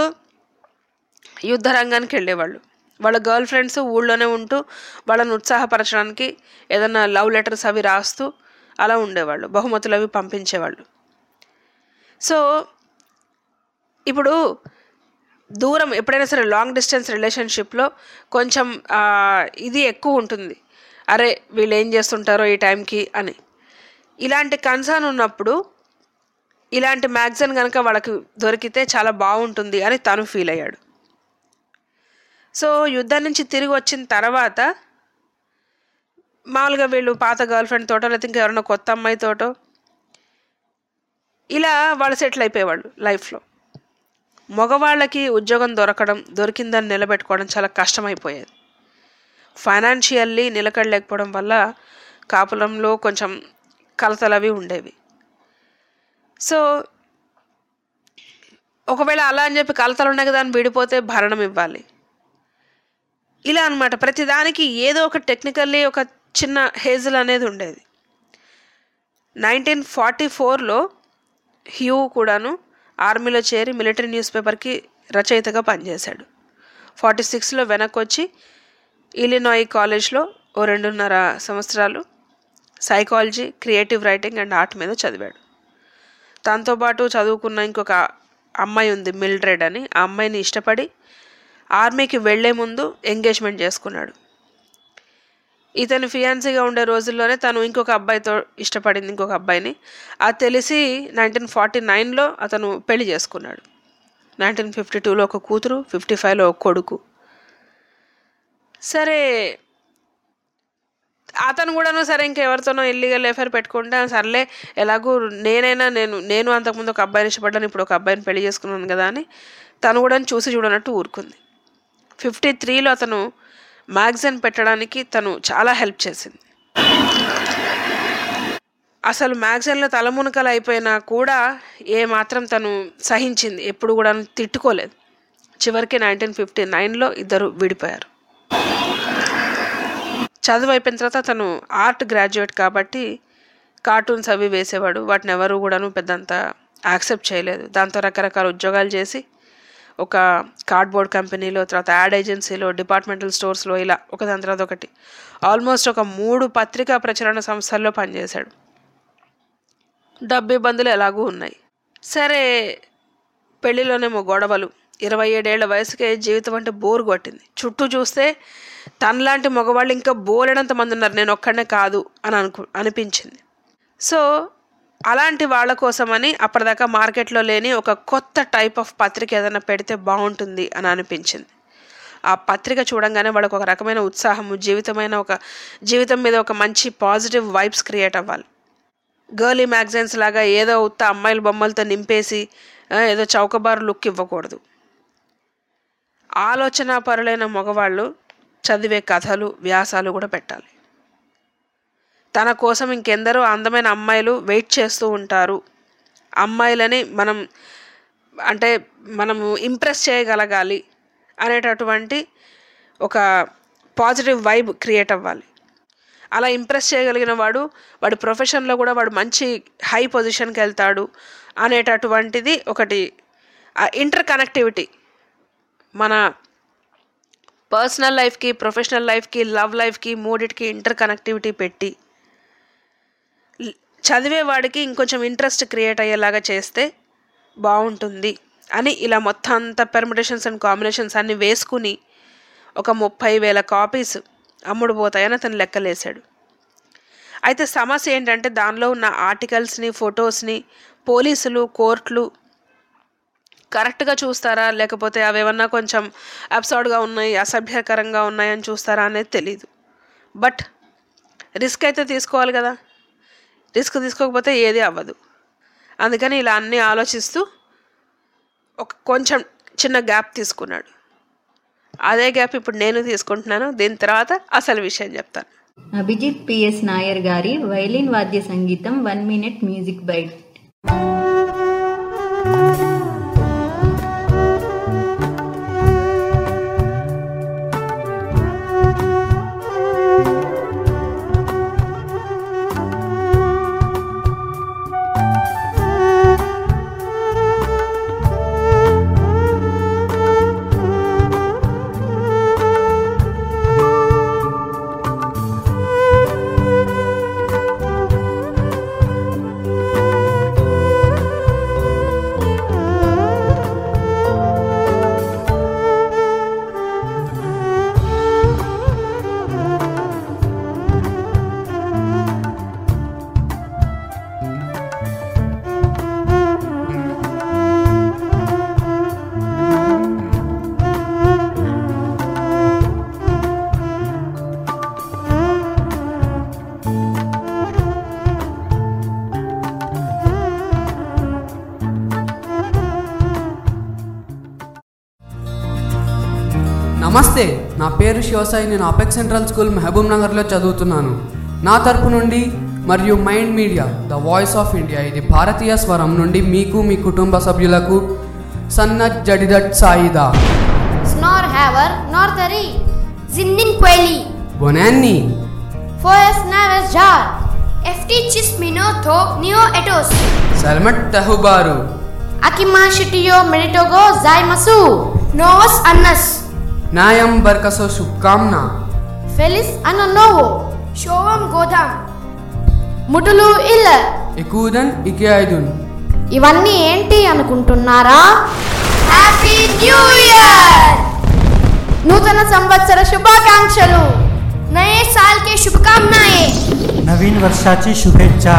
యుద్ధ రంగానికి వెళ్ళేవాళ్ళు, వాళ్ళ గర్ల్ ఫ్రెండ్స్ ఊళ్ళోనే ఉంటూ వాళ్ళని ఉత్సాహపరచడానికి ఏదైనా లవ్ లెటర్స్ అవి రాస్తూ అలా ఉండేవాళ్ళు, బహుమతులు అవి పంపించేవాళ్ళు. సో ఇప్పుడు దూరం ఎప్పుడైనా సరే లాంగ్ డిస్టెన్స్ రిలేషన్షిప్లో కొంచెం ఇది ఎక్కువ ఉంటుంది, అరే వీళ్ళు ఏం చేస్తుంటారో ఈ టైంకి అని. ఇలాంటి కన్సర్న్ ఉన్నప్పుడు ఇలాంటి మ్యాగజైన్ కనుక వాళ్ళకి దొరికితే చాలా బాగుంటుంది అని తను ఫీల్ అయ్యాడు. సో యుద్ధం నుంచి తిరిగి వచ్చిన తర్వాత మామూలుగా వీళ్ళు పాత గర్ల్ ఫ్రెండ్ తోటో లేకపోతే ఇంకా ఎవరైనా కొత్త అమ్మాయితోటో ఇలా వాళ్ళు సెటిల్ అయిపోయేవాళ్ళు లైఫ్లో. మగవాళ్ళకి ఉద్యోగం దొరికిందని నిలబెట్టుకోవడం చాలా కష్టమైపోయేది. ఫైనాన్షియల్లీ నిలకడలేకపోవడం వల్ల కాపులంలో కొంచెం కలతలు అవి ఉండేవి. సో ఒకవేళ అలా అని చెప్పి కలతలు ఉన్నాయి కదా అని విడిపోతే భరణం ఇవ్వాలి, ఇలా అనమాట. ప్రతిదానికి ఏదో ఒక టెక్నికల్లీ ఒక చిన్న హేజల్ అనేది ఉండేది. 1944లో హ్యూ కూడాను ఆర్మీలో చేరి మిలిటరీ న్యూస్ పేపర్కి రచయితగా పనిచేశాడు. 46లో వెనక్కి వచ్చి ఇలినాయ్ కాలేజ్లో 2.5 సంవత్సరాలు psychology, creative writing and art మీద చదివాడు. దాంతోపాటు చదువుకున్న ఇంకొక అమ్మాయి ఉంది మిల్డ్రెడ్ అని, ఆ అమ్మాయిని ఇష్టపడి ఆర్మీకి వెళ్లే ముందు ఎంగేజ్మెంట్ చేసుకున్నాడు. ఇతను ఫియాన్సీగా ఉండే రోజుల్లోనే తను ఇంకొక అబ్బాయితో ఇష్టపడింది, ఇంకొక అబ్బాయిని. అది తెలిసి 1949లో అతను పెళ్లి చేసుకున్నాడు. 1952లో ఒక కూతురు, 55లో ఒక కొడుకు. సరే అతను కూడాను సరే ఇంకెవరితోనో ఇల్లీగల్ అఫైర్ పెట్టుకుంటే సర్లే ఎలాగూ నేను అంతకుముందు ఒక అబ్బాయిని ఇష్టపడ్డాను, ఇప్పుడు ఒక అబ్బాయిని పెళ్లి చేసుకున్నాను కదా అని తను కూడా చూసి చూడనట్టు ఊరుకుంది. 53లో అతను మ్యాగజైన్ పెట్టడానికి తను చాలా హెల్ప్ చేసింది. అసలు మ్యాగజైన్లో తలమునకలు అయిపోయినా కూడా ఏమాత్రం తను సహించింది, ఎప్పుడు కూడా తిట్టుకోలేదు. చివరికి 1959లో ఇద్దరు విడిపోయారు. చదువు అయిపోయిన తర్వాత తను ఆర్ట్ గ్రాడ్యుయేట్ కాబట్టి కార్టూన్స్ అవి వేసేవాడు. వాటిని ఎవరు కూడాను పెద్దంత యాక్సెప్ట్ చేయలేదు. దాంతో రకరకాల ఉద్యోగాలు చేసి ఒక కార్డ్బోర్డ్ కంపెనీలో, తర్వాత యాడ్ ఏజెన్సీలో, డిపార్ట్మెంటల్ స్టోర్స్లో, ఇలా ఒకదాని తర్వాత ఒకటి ఆల్మోస్ట్ ఒక 3 పత్రికా ప్రచురణ సంస్థల్లో పనిచేశాడు. డబ్బు ఇబ్బందులు ఎలాగూ ఉన్నాయి. సరే, పెళ్లిలోనేమో గొడవలు. 27 ఏళ్ల వయసుకే జీవితం అంటే బోరు కొట్టింది. చుట్టూ చూస్తే తనలాంటి మగవాళ్ళు ఇంకా బోలెడంత మంది ఉన్నారు, నేను ఒక్కడనే కాదు అని అనిపించింది. సో అలాంటి వాళ్ళ కోసమని అప్పటిదాకా మార్కెట్లో లేని ఒక కొత్త టైప్ ఆఫ్ పత్రిక ఏదైనా పెడితే బాగుంటుంది అని అనిపించింది. ఆ పత్రిక చూడంగానే వాళ్ళకు ఒక రకమైన ఉత్సాహము, జీవితం మీద ఒక మంచి పాజిటివ్ వైబ్స్ క్రియేట్ అవ్వాలి. గర్లీ మ్యాగజైన్స్ లాగా ఏదో ఉత్త అమ్మాయిల బొమ్మలతో నింపేసి ఏదో చౌకబారు లుక్ ఇవ్వకూడదు. ఆలోచన పరులైన మగవాళ్ళు చదివే కథలు, వ్యాసాలు కూడా పెట్టాలి. తన కోసం ఇంకెందరో అందమైన అమ్మాయిలు వెయిట్ చేస్తూ ఉంటారు. అమ్మాయిలని మనము ఇంప్రెస్ చేయగలగాలి అనేటటువంటి ఒక పాజిటివ్ వైబ్ క్రియేట్ అవ్వాలి. అలా ఇంప్రెస్ చేయగలిగిన వాడి ప్రొఫెషన్లో కూడా వాడు మంచి హై పొజిషన్కి వెళ్తాడు అనేటటువంటిది ఒకటి. ఇంటర్ కనెక్టివిటీ, మన పర్సనల్ లైఫ్కి, ప్రొఫెషనల్ లైఫ్కి, లవ్ లైఫ్కి, మూడిటికి ఇంటర్ కనెక్టివిటీ పెట్టి చదివేవాడికి ఇంకొంచెం ఇంట్రెస్ట్ క్రియేట్ అయ్యేలాగా చేస్తే బాగుంటుంది అని ఇలా మొత్తం అంతా పెర్మిటేషన్స్ అండ్ కాంబినేషన్స్ అన్నీ వేసుకుని ఒక 30,000 కాపీస్ అమ్ముడు పోతాయని అతను లెక్కలేశాడు. అయితే సమస్య ఏంటంటే దానిలో ఉన్న ఆర్టికల్స్ని, ఫొటోస్ని పోలీసులు, కోర్టులు కరెక్ట్గా చూస్తారా, లేకపోతే అవేమన్నా కొంచెం అబ్సర్డ్గా ఉన్నాయి, అసభ్యకరంగా ఉన్నాయని చూస్తారా అనేది తెలీదు. బట్ రిస్క్ అయితే తీసుకోవాలి కదా. రిస్క్ తీసుకోకపోతే ఏది అవ్వదు. అందుకని ఇలా అన్నీ ఆలోచిస్తూ ఒక కొంచెం చిన్న గ్యాప్ తీసుకున్నాడు. అదే గ్యాప్ ఇప్పుడు నేను తీసుకుంటున్నాను. దీని తర్వాత అసలు విషయం చెప్తాను. అభిజిత్ పిఎస్ నాయర్ గారి వైలిన్ వాద్య సంగీతం 1 minute మ్యూజిక్ బైట్. నమస్తే, నా పేరు శివసాయి. నేను అపెక్స్ సెంట్రల్ స్కూల్ మహబూబ్ నగర్లో చదువుతున్నాను. నా తరపు నుండి మరియు Mind Media the voice of India, ఇది భారతీయ స్వరం నుండి మీకు, మీ కుటుంబ సభ్యులకు సన్నత్ జడిదట్ సాయిదా స్నార్ హ్యావర్ నార్తరీ జిన్నిన్ క్వెలి బొనాన్ని ఫోయస్ నావెస్ జార్ ఎఫ్టీ చిస్మినో థో నియో ఎటోస్ సల్మట్ తహుబారు అకిమా షిటియో మెడిటోగో జైమసు నోవస్ అన్నస్ నాయం బర్కసో శుభకామ్నా ఫెలిస్ అన్న నోవో షోవం గోదాం ముటులు ఇల్ల ఎకూదన్ ఇకే ఐదున్. ఇవన్నీ ఏంటి అనుకుంటున్నారా? Happy new year! నూతన సంవత్సర శుభాకాంక్షలు. నయే సాల్ కే శుభకామనాయే. नवीन वर्षाची शुभेच्छा.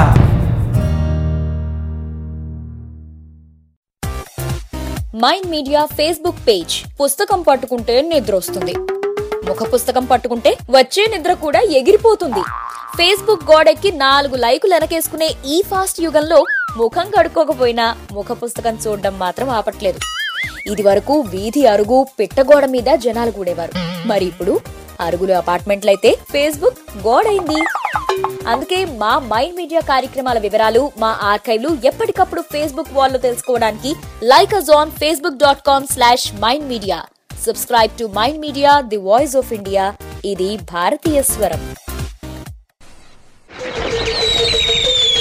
Mind Media Facebook page. పుస్తకం పట్టుకుంటే నిద్ర వస్తుంది, ముఖ పుస్తకం పట్టుకుంటే వచ్చే నిద్ర కూడా ఎగిరిపోతుంది. ఫేస్బుక్ గోడెక్కి 4 లైకులు వెనకేసుకునే ఈ ఫాస్ట్ యుగంలో ముఖం కడుక్కోకపోయినా ముఖ పుస్తకం చూడడం మాత్రం ఆపట్లేదు. ఇది వరకు వీధి అరుగు పిట్టగోడ మీద జనాలు కూడేవారు. మరి ఇప్పుడు అరుగులు అపార్ట్మెంట్లయితే ఫేస్బుక్ గోడైంది. అందుకే మా మైండ్ మీడియా కార్యక్రమాల వివరాలు, మా ఆర్కైవ్లు ఎప్పటికప్పుడు ఫేస్బుక్ వాల్లో తెలుసుకోవడానికి like us on facebook.com/mindmedia. Subscribe to Mind Media, the voice of India. ఇది భారతీయ స్వరం.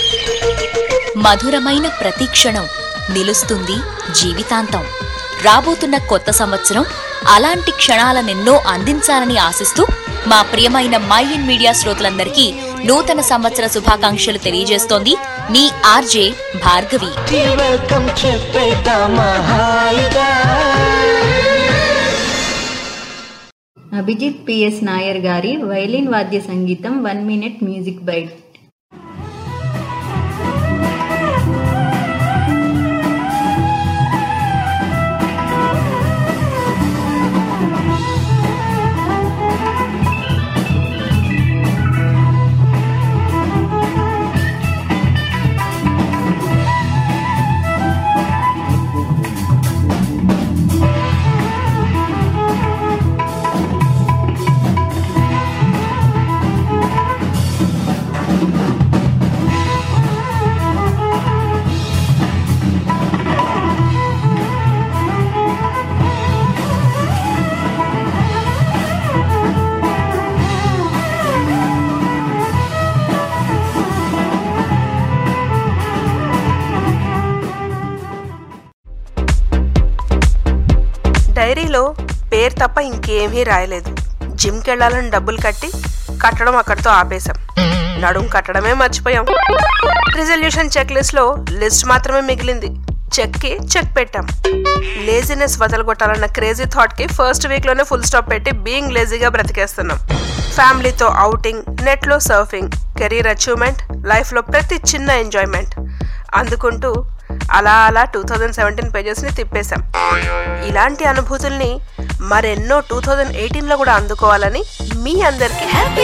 మధురమైన ప్రతి క్షణం నిలుస్తుంది జీవితాంతం. రాబోతున్న కొత్త సంవత్సరం అలాంటి క్షణాలనెన్నో అందించాలని ఆశిస్తూ మా ప్రియమైన మై ఇన్ మీడియా శ్రోతలందరికీ నూతన సంవత్సర శుభాకాంక్షలు తెలియజేస్తోంది మీ ఆర్జే భార్గవి. అభిజిత్ పిఎస్ నాయర్ గారి వైలిన్ వాద్య సంగీతం 1 మినిట్ మ్యూజిక్ బైట్. డైరీలో పేరు తప్ప ఇంకేమీ రాయలేదు. జిమ్కి వెళ్ళాలని డబ్బులు కట్టడం అక్కడితో ఆపేశాం. నడుం కట్టడమే మర్చిపోయాం. రిజల్యూషన్ చెక్ లిస్ట్లో లిస్ట్ మాత్రమే మిగిలింది. చెక్కి చెక్ పెట్టాం. లేజినెస్ వదలగొట్టాలన్న క్రేజీ థాట్కి ఫస్ట్ వీక్లోనే ఫుల్ స్టాప్ పెట్టి బీయింగ్ లేజీగా బ్రతికేస్తున్నాం. ఫ్యామిలీతో ఔటింగ్, నెట్లో సర్ఫింగ్, కెరీర్ అచీవ్మెంట్, లైఫ్లో ప్రతి చిన్న ఎంజాయ్మెంట్ అందుకుంటూ అలా 2017 పేజెస్ని తిప్పేశాం. ఇలాంటి అనుభూతుల్ని మరెన్నో 2018లో కూడా అందుకోవాలని మీ అందరికీ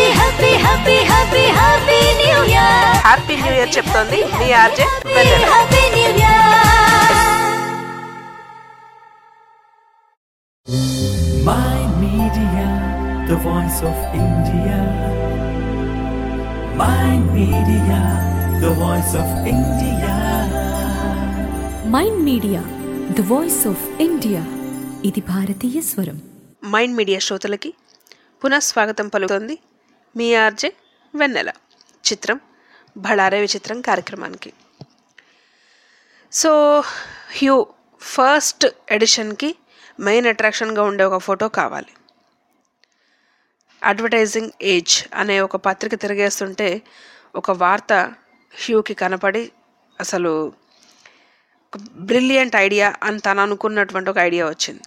హ్యాపీ న్యూ ఇయర్ చెప్తోంది మీ RJ Vennela. My Media, the voice of India. My Media, the voice of India. Mind Media the voice of India ఇది భారతీయ స్వరం. మైండ్ మీడియా శ్రోతలకి పునఃస్వాగతం పలుకుతోంది మీ ఆర్జే వెన్నెల. చిత్రం భళారే విచిత్రం కార్యక్రమానికి. సో హ్యూ ఫస్ట్ ఎడిషన్కి మెయిన్ అట్రాక్షన్గా ఉండే ఒక ఫోటో కావాలి. అడ్వర్టైజింగ్ ఏజ్ అనే ఒక పత్రిక తిరిగేస్తుంటే ఒక వార్త హ్యూకి కనపడి అసలు బ్రిలియంట్ ఐడియా అని తను అనుకున్నటువంటి ఒక ఐడియా వచ్చింది.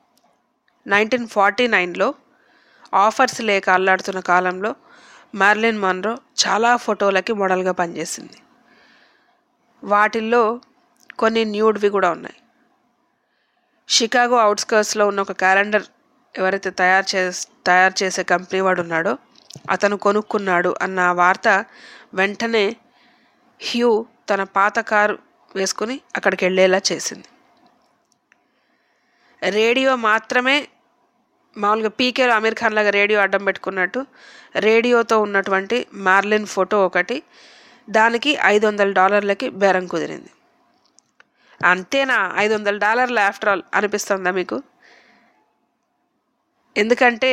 1949లో ఆఫర్స్ లేక అల్లాడుతున్న కాలంలో మ్యారిలిన్ మన్రో చాలా ఫోటోలకి మోడల్గా పనిచేసింది. వాటిల్లో కొన్ని న్యూడ్వి కూడా ఉన్నాయి. షికాగో అవుట్స్కర్ట్స్లో ఉన్న ఒక క్యాలెండర్ ఎవరైతే తయారు చేసే కంపెనీ వాడు ఉన్నాడో అతను కొనుక్కున్నాడు అన్న వార్త వెంటనే హ్యూ తన పాత కారు వేసుకుని అక్కడికి వెళ్ళేలా చేసింది. రేడియో మాత్రమే మామూలుగా పీకేలో అమీర్ ఖాన్ లాగా రేడియో అడ్డం పెట్టుకున్నట్టు రేడియోతో ఉన్నటువంటి మ్యారిలిన్ ఫోటో ఒకటి, దానికి $500 బేరం కుదిరింది. అంతేనా, $500 ఆఫ్టర్ ఆల్ అనిపిస్తుందా మీకు? ఎందుకంటే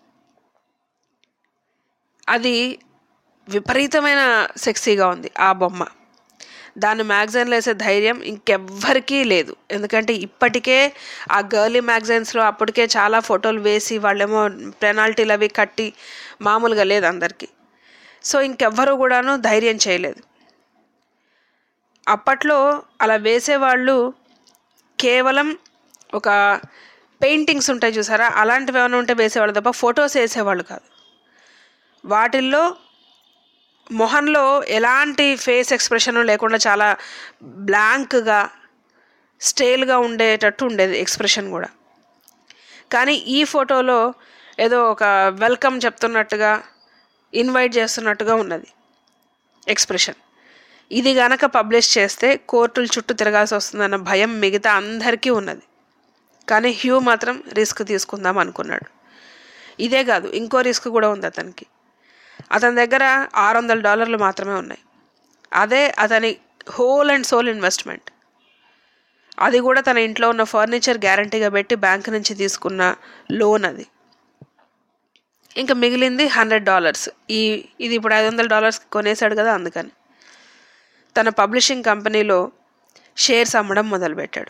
అది విపరీతమైన సెక్సీగా ఉంది ఆ బొమ్మ. దాన్ని మ్యాగజైన్లో వేసే ధైర్యం ఇంకెవ్వరికీ లేదు. ఎందుకంటే ఇప్పటికే ఆ గర్లీ మ్యాగజైన్స్లో అప్పటికే చాలా ఫోటోలు వేసి వాళ్ళేమో పెనాల్టీలు అవి కట్టి మామూలుగా లేదు అందరికీ. సో ఇంకెవ్వరూ కూడాను ధైర్యం చేయలేదు. అప్పట్లో అలా వేసేవాళ్ళు కేవలం ఒక పెయింటింగ్స్ ఉంటాయి చూసారా, అలాంటివి ఏమైనా ఉంటే వేసేవాళ్ళు తప్ప ఫొటోస్ వేసేవాళ్ళు కాదు. వాటిల్లో మొహంలో ఎలాంటి ఫేస్ ఎక్స్ప్రెషన్ లేకుండా చాలా బ్లాంక్గా స్టైల్గా ఉండేటట్టు ఉండేది ఎక్స్ప్రెషన్ కూడా. కానీ ఈ ఫోటోలో ఏదో ఒక వెల్కమ్ చెప్తున్నట్టుగా, ఇన్వైట్ చేస్తున్నట్టుగా ఉన్నది ఎక్స్ప్రెషన్. ఇది గనక పబ్లిష్ చేస్తే కోర్టుల చుట్టూ తిరగాల్సి వస్తుందన్న భయం మిగతా అందరికీ ఉన్నది. కానీ హ్యూ మాత్రం రిస్క్ తీసుకుందాం అనుకున్నాడు. ఇదే కాదు, ఇంకో రిస్క్ కూడా ఉంది అతనికి. అతని దగ్గర $600 మాత్రమే ఉన్నాయి. అదే అతని హోల్ అండ్ సోల్ ఇన్వెస్ట్మెంట్. అది కూడా తన ఇంట్లో ఉన్న ఫర్నిచర్ గ్యారంటీగా పెట్టి బ్యాంక్ నుంచి తీసుకున్న లోన్ అది. ఇంకా మిగిలింది $100. ఇది ఇప్పుడు $500 కొనేసాడు కదా, అందుకని. తన పబ్లిషింగ్ కంపెనీలో షేర్స్ అమ్మడం మొదలుపెట్టాడు.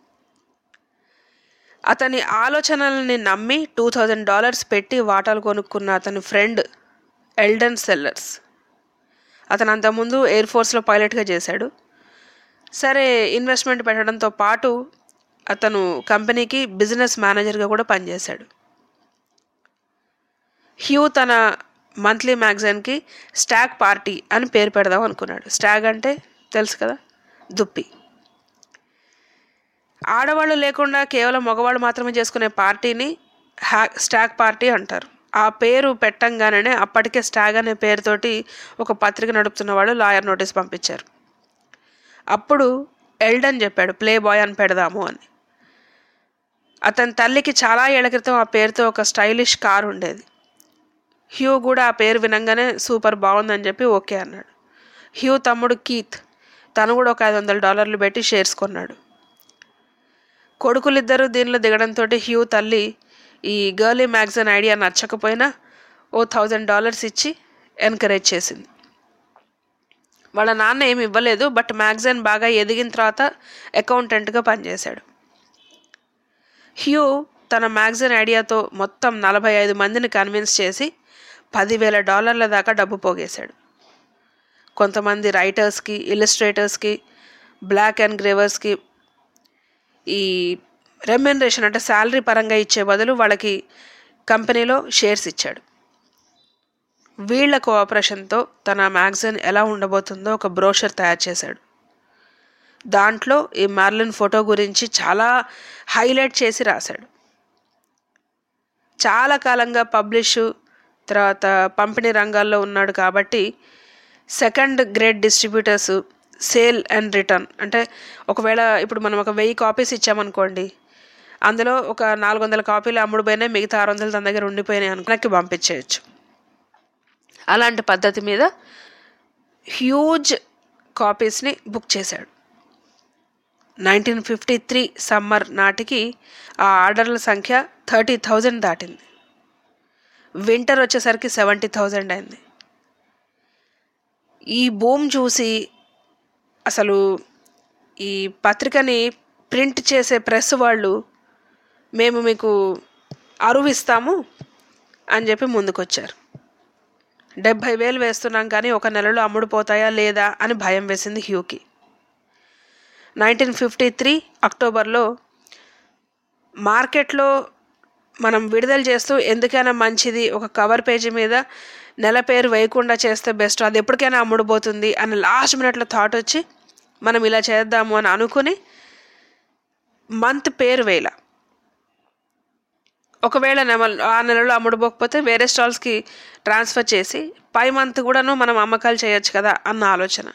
అతని ఆలోచనల్ని నమ్మి $2000 పెట్టి వాటాలు కొనుక్కున్న అతని ఫ్రెండ్ ఎల్డన్ సెల్లర్స్, అతను అంతకుముందు ఎయిర్ ఫోర్స్లో పైలట్గా చేశాడు. సరే, ఇన్వెస్ట్మెంట్ పెట్టడంతో పాటు అతను కంపెనీకి బిజినెస్ మేనేజర్గా కూడా పనిచేశాడు. హ్యూ తన మంత్లీ మ్యాగజైన్కి స్టాగ్ పార్టీ అని పేరు పెడదాం అనుకున్నాడు. స్టాగ్ అంటే తెలుసు కదా, దుప్పి. ఆడవాళ్ళు లేకుండా కేవలం మగవాళ్ళు మాత్రమే చేసుకునే పార్టీని స్టాగ్ పార్టీ అంటారు. ఆ పేరు పెట్టంగానే అప్పటికే స్టాగ్ అనే పేరుతోటి ఒక పత్రిక నడుపుతున్నవాడు లాయర్ నోటీస్ పంపించారు. అప్పుడు ఎల్డన్ చెప్పాడు, ప్లే బాయ్ అని పెడదాము అని. అతని తల్లికి చాలా ఏళ్ల క్రితం ఆ పేరుతో ఒక స్టైలిష్ కారు ఉండేది. హ్యూ కూడా ఆ పేరు వినంగానే సూపర్ బాగుందని చెప్పి ఓకే అన్నాడు. హ్యూ తమ్ముడు కీత్, తను కూడా ఒక $500 పెట్టి షేర్స్ కొన్నాడు. కొడుకులిద్దరూ దీనిలో దిగడంతో హ్యూ తల్లి ఈ గర్లీ మ్యాగజైన్ ఐడియా నచ్చకపోయినా $1000 ఇచ్చి ఎంకరేజ్ చేసింది. వాళ్ళ నాన్న ఏమి ఇవ్వలేదు, బట్ మ్యాగజైన్ బాగా ఎదిగిన తర్వాత అకౌంటెంట్గా పనిచేశాడు. హ్యూ తన మ్యాగజైన్ ఐడియాతో మొత్తం 45 మందిని కన్విన్స్ చేసి $10,000 దాకా డబ్బు పోగేశాడు. కొంతమంది రైటర్స్కి, ఇలిస్ట్రేటర్స్కి, బ్లాక్ అండ్ గ్రేవర్స్కి ఈ రెమ్యునరేషన్ అంటే శాలరీ పరంగా ఇచ్చే బదులు వాళ్ళకి కంపెనీలో షేర్స్ ఇచ్చాడు. వీళ్ల కోఆపరేషన్తో తన మ్యాగజైన్ ఎలా ఉండబోతుందో ఒక బ్రోషర్ తయారు చేశాడు. దాంట్లో ఈ మార్లిన్ ఫోటో గురించి చాలా హైలైట్ చేసి రాశాడు. చాలా కాలంగా పబ్లిష్ తర్వాత పంపిణీ రంగాల్లో ఉన్నాడు కాబట్టి second grade distributors sale and return అంటే ఒకవేళ ఇప్పుడు మనం ఒక 1000 కాపీస్ ఇచ్చామనుకోండి, అందులో ఒక 400 కాపీలు అమ్ముడుపోయినాయి, మిగతా 600 తన దగ్గర ఉండిపోయినాయి అనుకున్నకి పంపించేయచ్చు. అలాంటి పద్ధతి మీద హ్యూజ్ కాపీస్ని బుక్ చేశాడు. 1953 సమ్మర్ నాటికి ఆ ఆర్డర్ల సంఖ్య 30,000 దాటింది. వింటర్ వచ్చేసరికి 70,000 అయింది. ఈ బూమ్ చూసి అసలు ఈ పత్రికని ప్రింట్ చేసే ప్రెస్ వాళ్ళు మేము మీకు అరువిస్తాము అని చెప్పి ముందుకొచ్చారు. 70,000 వేస్తున్నాం కానీ ఒక నెలలో అమ్ముడుపోతాయా లేదా అని భయం వేసింది హ్యూకి. 1953 అక్టోబర్లో మార్కెట్లో మనం విడుదల చేస్తూ ఎందుకైనా మంచిది ఒక కవర్ పేజీ మీద నెల పేరు వేయకుండా చేస్తే బెస్ట్, అది ఎప్పటికైనా అమ్ముడుపోతుంది అని లాస్ట్ మినిట్లో థాట్ వచ్చి మనం ఇలా చేద్దాము అని అనుకుని మంత్ పేరు వేయాల. ఒకవేళ ఆ నెలలో అమ్ముడుపోకపోతే వేరే స్టాల్స్కి ట్రాన్స్ఫర్ చేసి పై మంత్ కూడాను మనం అమ్మకాలు చేయొచ్చు కదా అన్న ఆలోచన.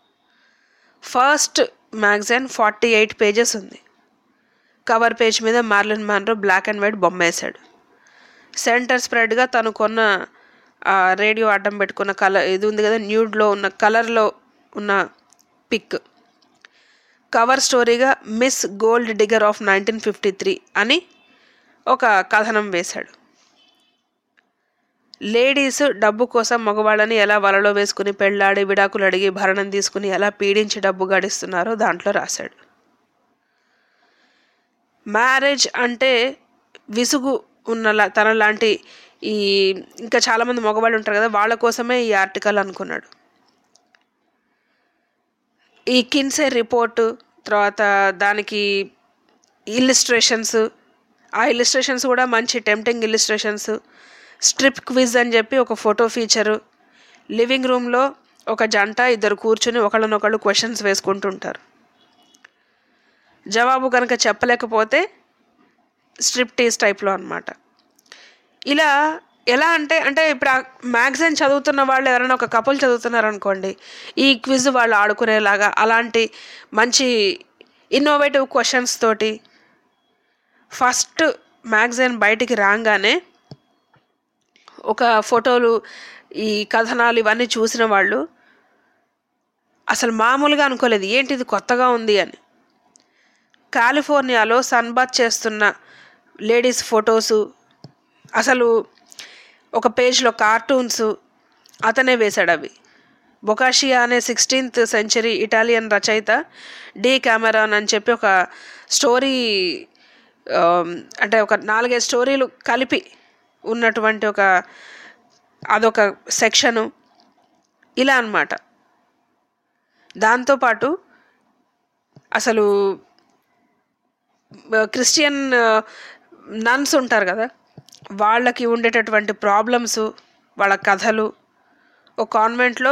ఫస్ట్ మ్యాగజైన్ 48 పేజెస్ ఉంది. కవర్ పేజ్ మీద Marilyn Monroe black and white బొమ్మ వేశాడు. సెంటర్ స్ప్రెడ్గా తను కొన్న రేడియో అడ్డం పెట్టుకున్న కలర్ ఇది ఉంది కదా, న్యూడ్లో ఉన్న కలర్లో ఉన్న పిక్. కవర్ స్టోరీగా మిస్ గోల్డ్ డిగర్ ఆఫ్ 1953 అని ఒక కథనం వేశాడు. లేడీస్ డబ్బు కోసం మగవాళ్ళని ఎలా వలలో వేసుకుని పెళ్ళాడి విడాకులు అడిగి భరణం తీసుకుని ఎలా పీడించి డబ్బు గడిస్తున్నారో దాంట్లో రాశాడు. మ్యారేజ్ అంటే విసుగు ఉన్న తన లాంటి ఈ ఇంకా చాలామంది మగవాళ్ళు ఉంటారు కదా, వాళ్ళ కోసమే ఈ ఆర్టికల్ అనుకున్నాడు. ఈ కిన్సే రిపోర్టు తర్వాత దానికి ఇల్లుస్ట్రేషన్స్, ఆ ఇల్లుస్ట్రేషన్స్ కూడా మంచి టెంప్టింగ్ ఇల్లుస్ట్రేషన్స్, స్ట్రిప్ క్విజ్ అని చెప్పి ఒక ఫోటో ఫీచరు, లివింగ్ రూమ్లో ఒక జంట ఇద్దరు కూర్చుని ఒకళ్ళనొకళ్ళు క్వశ్చన్స్ వేసుకుంటుంటారు. జవాబు కనుక చెప్పలేకపోతే స్ట్రిప్ టీస్ టైప్లో అనమాట. ఇలా ఎలా అంటే ఇప్పుడు ఆ మ్యాగజైన్ చదువుతున్న వాళ్ళు ఎవరైనా ఒక కపుల్ చదువుతున్నారు అనుకోండి, ఈ క్విజ్ వాళ్ళు ఆడుకునేలాగా అలాంటి మంచి ఇన్నోవేటివ్ క్వశ్చన్స్ తోటి ఫస్ట్ మ్యాగజైన్ బయటికి రాగానే ఒక ఫోటోలు ఈ కథనాలు ఇవన్నీ చూసిన వాళ్ళు అసలు మామూలుగా అనుకోలేదు, ఏంటి ఇది కొత్తగా ఉంది అని. కాలిఫోర్నియాలో సన్బాత్ చేస్తున్న లేడీస్ ఫొటోసు, అసలు ఒక పేజ్లో కార్టూన్స్ అతనే వేశాడు. అవి బొకాషియా అనే 16th సెంచరీ ఇటాలియన్ రచయిత డి కెమెరాన్ అని చెప్పి ఒక స్టోరీ, అంటే ఒక 4-5 స్టోరీలు కలిపి ఉన్నటువంటి అదొక సెక్షను ఇలా అన్నమాట. దాంతోపాటు అసలు క్రిస్టియన్ నన్స్ ఉంటారు కదా, వాళ్ళకి ఉండేటటువంటి ప్రాబ్లమ్స్, వాళ్ళ కథలు, ఒక కాన్వెంట్లో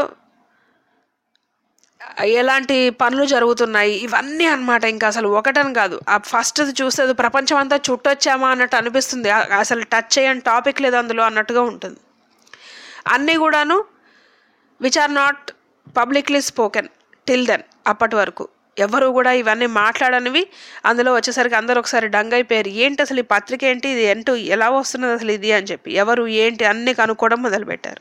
ఎలాంటి పనులు జరుగుతున్నాయి, ఇవన్నీ అన్నమాట. ఇంకా అసలు ఒకటని కాదు, ఆ ఫస్ట్ చూస్తే ప్రపంచం అంతా చుట్టొచ్చామా అన్నట్టు అనిపిస్తుంది. అసలు టచ్ చేయని టాపిక్ లేదు అందులో అన్నట్టుగా ఉంటుంది. అన్నీ కూడాను which are not publicly spoken till then. అప్పటి వరకు ఎవరు కూడా ఇవన్నీ మాట్లాడనివి. అందులో వచ్చేసరికి అందరూ ఒకసారి డంగైపోయారు, ఏంటి అసలు ఈ పత్రిక ఏంటి, ఇది ఏంటో ఎలా వస్తున్నది అసలు ఇది అని చెప్పి ఎవరు ఏంటి అన్నీ కనుక్కోవడం మొదలుపెట్టారు.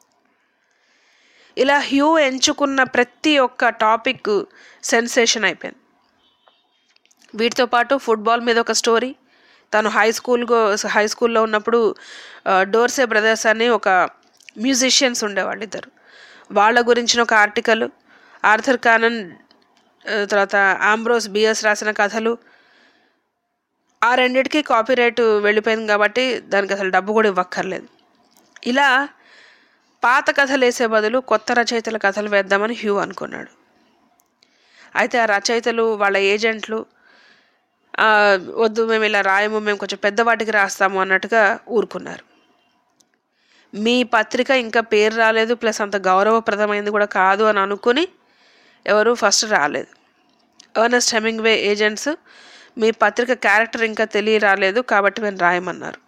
ఇలా హ్యూ ఎంచుకున్న ప్రతి ఒక్క టాపిక్ సెన్సేషన్ అయిపోయింది. వీటితో పాటు ఫుట్బాల్ మీద ఒక స్టోరీ, తను హై స్కూల్లో ఉన్నప్పుడు డోర్సే బ్రదర్స్ అని ఒక మ్యూజిషియన్స్ ఉండేవాళ్ళు ఇద్దరు, వాళ్ళ గురించిన ఒక ఆర్టికల్, ఆర్థర్ కానన్ తర్వాత ఆంబ్రోస్ బియర్స్ రాసిన కథలు, ఆ రెండిటికి కాపీరైట్ వెళ్ళిపోయింది కాబట్టి దానికి అసలు డబ్బు కూడా ఇవ్వక్కర్లేదు. ఇలా పాత కథలు వేసే బదులు కొత్త రచయితల కథలు వేద్దామని హ్యూ అనుకున్నాడు. అయితే ఆ రచయితలు వాళ్ళ ఏజెంట్లు వద్దు మేము ఇలా రాయము, మేము కొంచెం పెద్దవాటికి రాస్తాము అన్నట్టుగా ఊరుకున్నారు. మీ పత్రిక ఇంకా పేరు రాలేదు, ప్లస్ అంత గౌరవప్రదమైంది కూడా కాదు అని అనుకుని ఎవరు ఫస్ట్ రాలేదు. ఎర్నెస్ట్ హెమింగ్వే ఏజెంట్స్ మీ పత్రిక క్యారెక్టర్ ఇంకా రాలేదు కాబట్టి మేము రాయమన్నారు.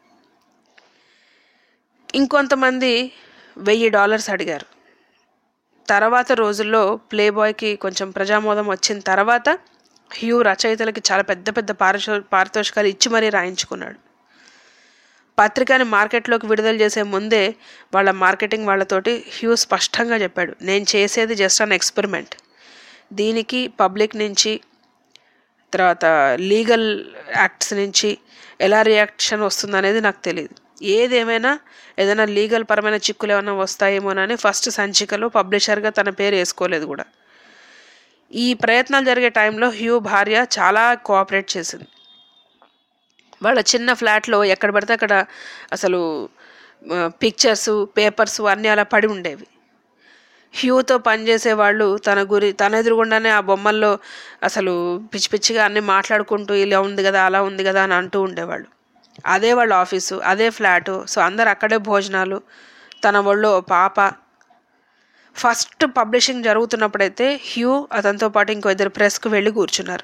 ఇంకొంతమంది $1000 అడిగారు. తర్వాత రోజుల్లో ప్లేబాయ్కి కొంచెం ప్రజామోదం వచ్చిన తర్వాత హ్యూ రచయితలకి చాలా పెద్ద పెద్ద పారితోషికాలు ఇచ్చి మరీ రాయించుకున్నాడు. పత్రికని మార్కెట్లోకి విడుదల చేసే ముందే వాళ్ళ మార్కెటింగ్ వాళ్ళతోటి హ్యూ స్పష్టంగా చెప్పాడు, నేను చేసేది జస్ట్ అన్ ఎక్స్పెరిమెంట్, దీనికి పబ్లిక్ నుంచి తర్వాత లీగల్ యాక్ట్స్ నుంచి ఎలా రియాక్షన్ వస్తుందనేది నాకు తెలియదు, ఏదేమైనా ఏదైనా లీగల్ పరమైన చిక్కులు ఏమైనా వస్తాయేమోనని ఫస్ట్ సంచికలో పబ్లిషర్గా తన పేరు వేసుకోలేదు కూడా. ఈ ప్రయత్నాలు జరిగే టైంలో హ్యూ భార్య చాలా కోఆపరేట్ చేసింది. వాళ్ళ చిన్న ఫ్లాట్లో ఎక్కడ పడితే అక్కడ అసలు పిక్చర్స్ పేపర్స్ అన్నీ అలా పడి ఉండేవి. హ్యూతో పనిచేసే వాళ్ళు తన ఎదురుగుండానే ఆ బొమ్మల్లో అసలు పిచ్చి పిచ్చిగా అన్నీ మాట్లాడుకుంటూ ఇలా ఉంది కదా అలా ఉంది కదా అని అంటూ ఉండేవాళ్ళు. అదే వాళ్ళ ఆఫీసు, అదే ఫ్లాటు, సో అందరు అక్కడే భోజనాలు, తన ఒళ్ళో పాప. ఫస్ట్ పబ్లిషింగ్ జరుగుతున్నప్పుడైతే హ్యూ అతనితో పాటు ఇంకో 2 ప్రెస్కు వెళ్ళి కూర్చున్నారు.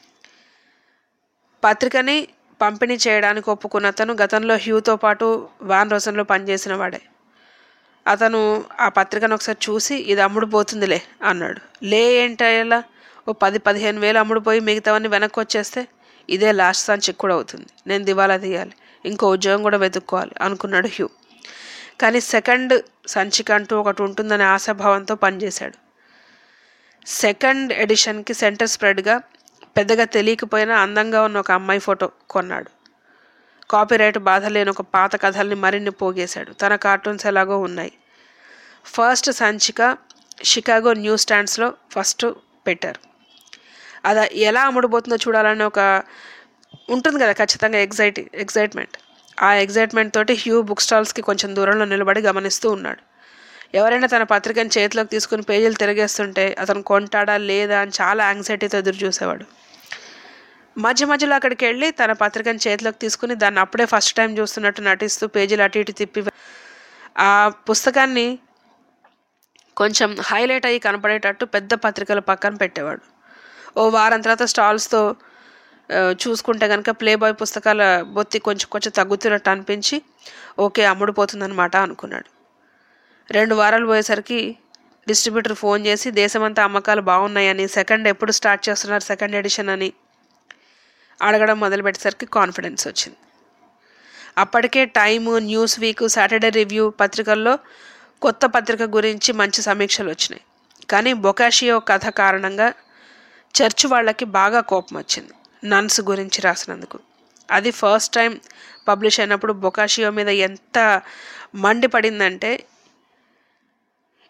పత్రికని పంపిణీ చేయడానికి ఒప్పుకున్న అతను గతంలో హ్యూతో పాటు వాన్ రోసన్లో పనిచేసిన వాడే. అతను ఆ పత్రికను ఒకసారి చూసి ఇది అమ్ముడుపోతుందిలే అన్నాడు. ఏంటలా ఓ 10-15 వేలు అమ్ముడుపోయి మిగతావన్నీ వెనక్కి వచ్చేస్తే ఇదే లాస్ట్ సంచిక కూడా అవుతుంది, నేను దివాలా తీయాలి, ఇంకో ఉద్యోగం కూడా వెతుక్కోవాలి అనుకున్నాడు హ్యూ. కానీ సెకండ్ సంచిక అంటూ ఒకటి ఉంటుందనే ఆశాభావంతో పనిచేశాడు. సెకండ్ ఎడిషన్కి సెంటర్ స్ప్రెడ్గా పెద్దగా తెలియకపోయినా అందంగా ఉన్న ఒక అమ్మాయి ఫోటో కొన్నాడు. కాపీరైట్ బాధ లేని ఒక పాత కథల్ని మరిన్ని పోగేశాడు. తన కార్టూన్స్ ఎలాగో ఉన్నాయి. ఫస్ట్ సంచిక షికాగో న్యూస్ స్టాండ్స్లో ఫస్ట్ పెట్టారు. అది ఎలా అమ్ముడుపోతుందో చూడాలని ఒక ఉంటుంది కదా ఖచ్చితంగా ఎగ్జైట్మెంట్. ఆ ఎగ్జైట్మెంట్ తోటి హ్యూ బుక్ స్టాల్స్కి కొంచెం దూరంలో నిలబడి గమనిస్తూ ఉన్నాడు. ఎవరైనా తన పత్రికను చేతిలోకి తీసుకుని పేజీలు తిరిగేస్తుంటే అతను కొంటాడా లేదా అని చాలా యాంగ్జైటీతో ఎదురు చూసేవాడు. మధ్య మధ్యలో అక్కడికి వెళ్ళి తన పత్రికను చేతిలోకి తీసుకుని దాన్ని అప్పుడే ఫస్ట్ టైం చూస్తున్నట్టు నటిస్తూ పేజీలు అటు ఇటు తిప్పి ఆ పుస్తకాన్ని కొంచెం హైలైట్ అయ్యి కనపడేటట్టు పెద్ద పత్రికల పక్కన పెట్టేవాడు. ఓ వారం తర్వాత స్టాల్స్తో చూసుకుంటే కనుక ప్లేబాయ్ పుస్తకాల బొత్తి కొంచెం కొంచెం తగ్గుతున్నట్టు అనిపించి ఓకే అమ్ముడుపోతుందన్నమాట అనుకున్నాడు. 2 వారాలు పోయేసరికి డిస్ట్రిబ్యూటర్ ఫోన్ చేసి దేశమంతా అమ్మకాలు బాగున్నాయని, సెకండ్ ఎప్పుడు స్టార్ట్ చేస్తున్నారు సెకండ్ ఎడిషన్ అని అడగడం మొదలుపెట్టేసరికి కాన్ఫిడెన్స్ వచ్చింది. అప్పటికే Time, Newsweek, Saturday Review పత్రికల్లో కొత్త పత్రిక గురించి మంచి సమీక్షలు వచ్చినాయి. కానీ బొకాషియో కథ కారణంగా చర్చ్ వాళ్ళకి బాగా కోపం వచ్చింది నన్స్ గురించి రాసినందుకు. అది ఫస్ట్ టైం పబ్లిష్ అయినప్పుడు బొకాషియో మీద ఎంత మండిపడిందంటే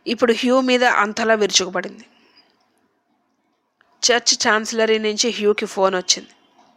ఇప్పుడు హ్యూ మీద అంతలా విరుచుకుపడింది. చర్చ్ ఛాన్సలరీ నుంచి హ్యూకి ఫోన్ వచ్చింది.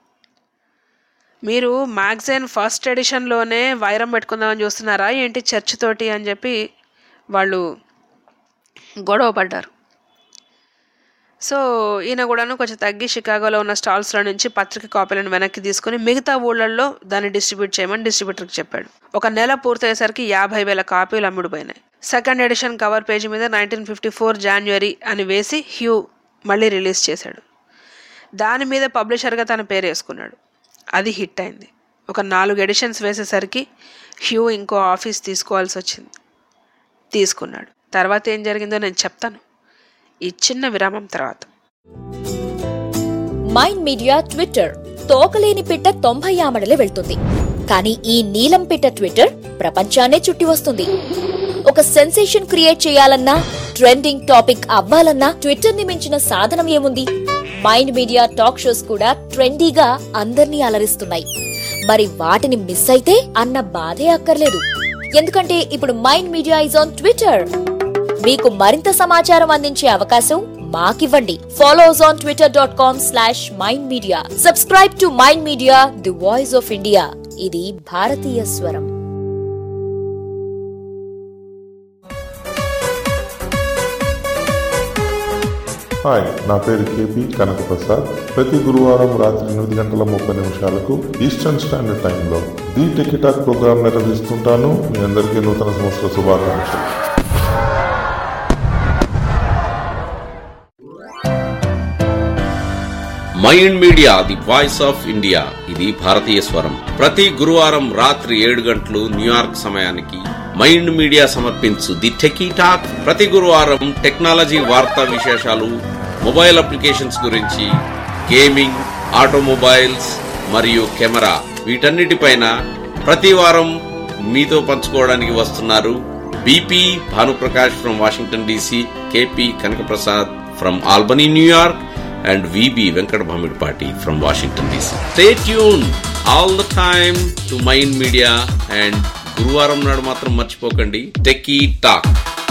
మీరు మ్యాగజైన్ ఫస్ట్ ఎడిషన్లోనే వైరం పెట్టుకుందామని చూస్తున్నారా ఏంటి చర్చ్ తోటి అని చెప్పి వాళ్ళు గొడవ పడ్డారు. సో ఈయన కూడాను కొంచెం తగ్గి షికాగోలో ఉన్న స్టాల్స్లో నుంచి పత్రిక కాపీలను వెనక్కి తీసుకుని మిగతా ఊళ్ళల్లో దాన్ని డిస్ట్రిబ్యూట్ చేయమని డిస్ట్రిబ్యూటర్కి చెప్పాడు. ఒక నెల పూర్తయ్యేసరికి 50,000 కాపీలు అమ్ముడుపోయినాయి. సెకండ్ ఎడిషన్ కవర్ పేజీ మీద 1954 జాన్వరి అని వేసి హ్యూ మళ్ళీ రిలీజ్ చేశాడు. దాని మీద పబ్లిషర్గా తన పేరు వేసుకున్నాడు. అది హిట్ అయింది. ఒక 4 ఎడిషన్స్ వేసేసరికి హ్యూ ఇంకో ఆఫీస్ తీసుకోవాల్సి వచ్చింది. తీసుకున్నాడు. తర్వాత ఏం జరిగిందో నేను చెప్తాను ఈ చిన్న విరామం తర్వాత. మైండ్ మీడియా ట్విట్టర్, తోకలేని పిట్ట 90 ఆమడలే వెళ్తుంది. కానీ ఈ నీలం పిట్ట ట్విట్టర్ ప్రపంచాన్నే చుట్టి వస్తుంది. ఒక సెన్సేషన్ క్రియేట్ చేయాలన్నా, ట్రెండింగ్ టాపిక్ అవ్వాలన్నా ట్విట్టర్ ని మించిన సాధనం ఏముంది? మైండ్ మీడియా టాక్ షోస్ కూడా ట్రెండీగా అందర్నీ అలరిస్తున్నాయి. మరి వాటిని మిస్ అయితే అన్న బాధే అక్కర్లేదు. ఎందుకంటే ఇప్పుడు Mind Media is on Twitter. మీకు మరింత సమాచారం అందించే అవకాశం మాకివ్వండి. Follows on twitter.com/mindmedia. Subscribe to Mind Media, the voice of India. ఇది భారతీయ స్వరం. హాయ్, నా పేరు కేపీ కనకప్రసాద్. ప్రతి గురువారం రాత్రి 8:30 ఈస్టర్న్ స్టాండర్డ్ టైంలో ది టెకిటాక్ ప్రోగ్రాం నిర్వహిస్తుంటాను. మీ అందరికీ నూతన సంవత్సర శుభాకాంక్షలు. Mind Media, the voice of India. ఇది భారతీయ స్వరం. ప్రతి గురువారం రాత్రి 7 గంటలు న్యూయార్క్ సమయానికి మైండ్ మీడియా సమర్పించు ది టెకీటాక్. ప్రతి గురువారం టెక్నాలజీ వార్తా విశేషాలు, మొబైల్ అప్లికేషన్స్ గురించి, గేమింగ్, ఆటోమొబైల్స్ మరియు కెమెరా, వీటన్నిటిపైన ప్రతి వారం మీతో పంచుకోవడానికి వస్తున్నారు BP Bhanuprakash from Washington DC, KP Kanakaprasad from Albany New York, and VB Venkat Bhamidpati from Washington DC. Stay tuned all the time to Mind Media, and గురువారం నాడు మాత్రం మర్చిపోకండి టెకీ టాక్.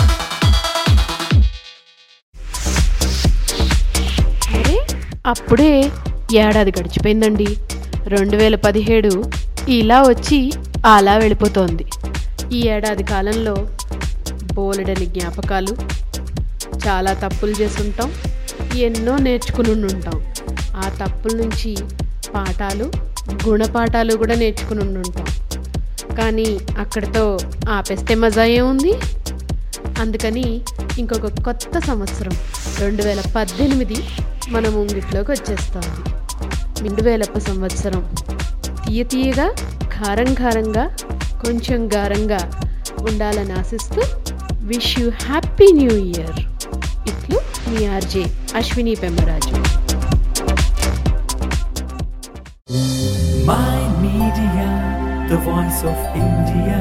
అప్పుడే ఏడాది గడిచిపోయిందండి. 2017 ఇలా వచ్చి అలా వెళ్ళిపోతోంది. ఈ ఏడాది కాలంలో బోలెడని జ్ఞాపకాలు, చాలా తప్పులు చేసుంటాం, ఎన్నో నేర్చుకుని ఉంటాం. ఆ తప్పుల నుంచి పాఠాలు, గుణపాఠాలు కూడా నేర్చుకుని ఉంటాం. కానీ అక్కడితో ఆపేస్తే మజా ఏముంది? అందుకని ఇంకొక కొత్త సంవత్సరం 2018 మన ముంగిట్లోకి వచ్చేస్తుంది. 2000 సంవత్సరం తీయగా, ఖారంగా, కొంచెం గారంగా ఉండాలని ఆశిస్తూ wish you happy new year. ఇట్లు మీ RJ Ashwini Pemmaraju. Mind Media, the voice of India.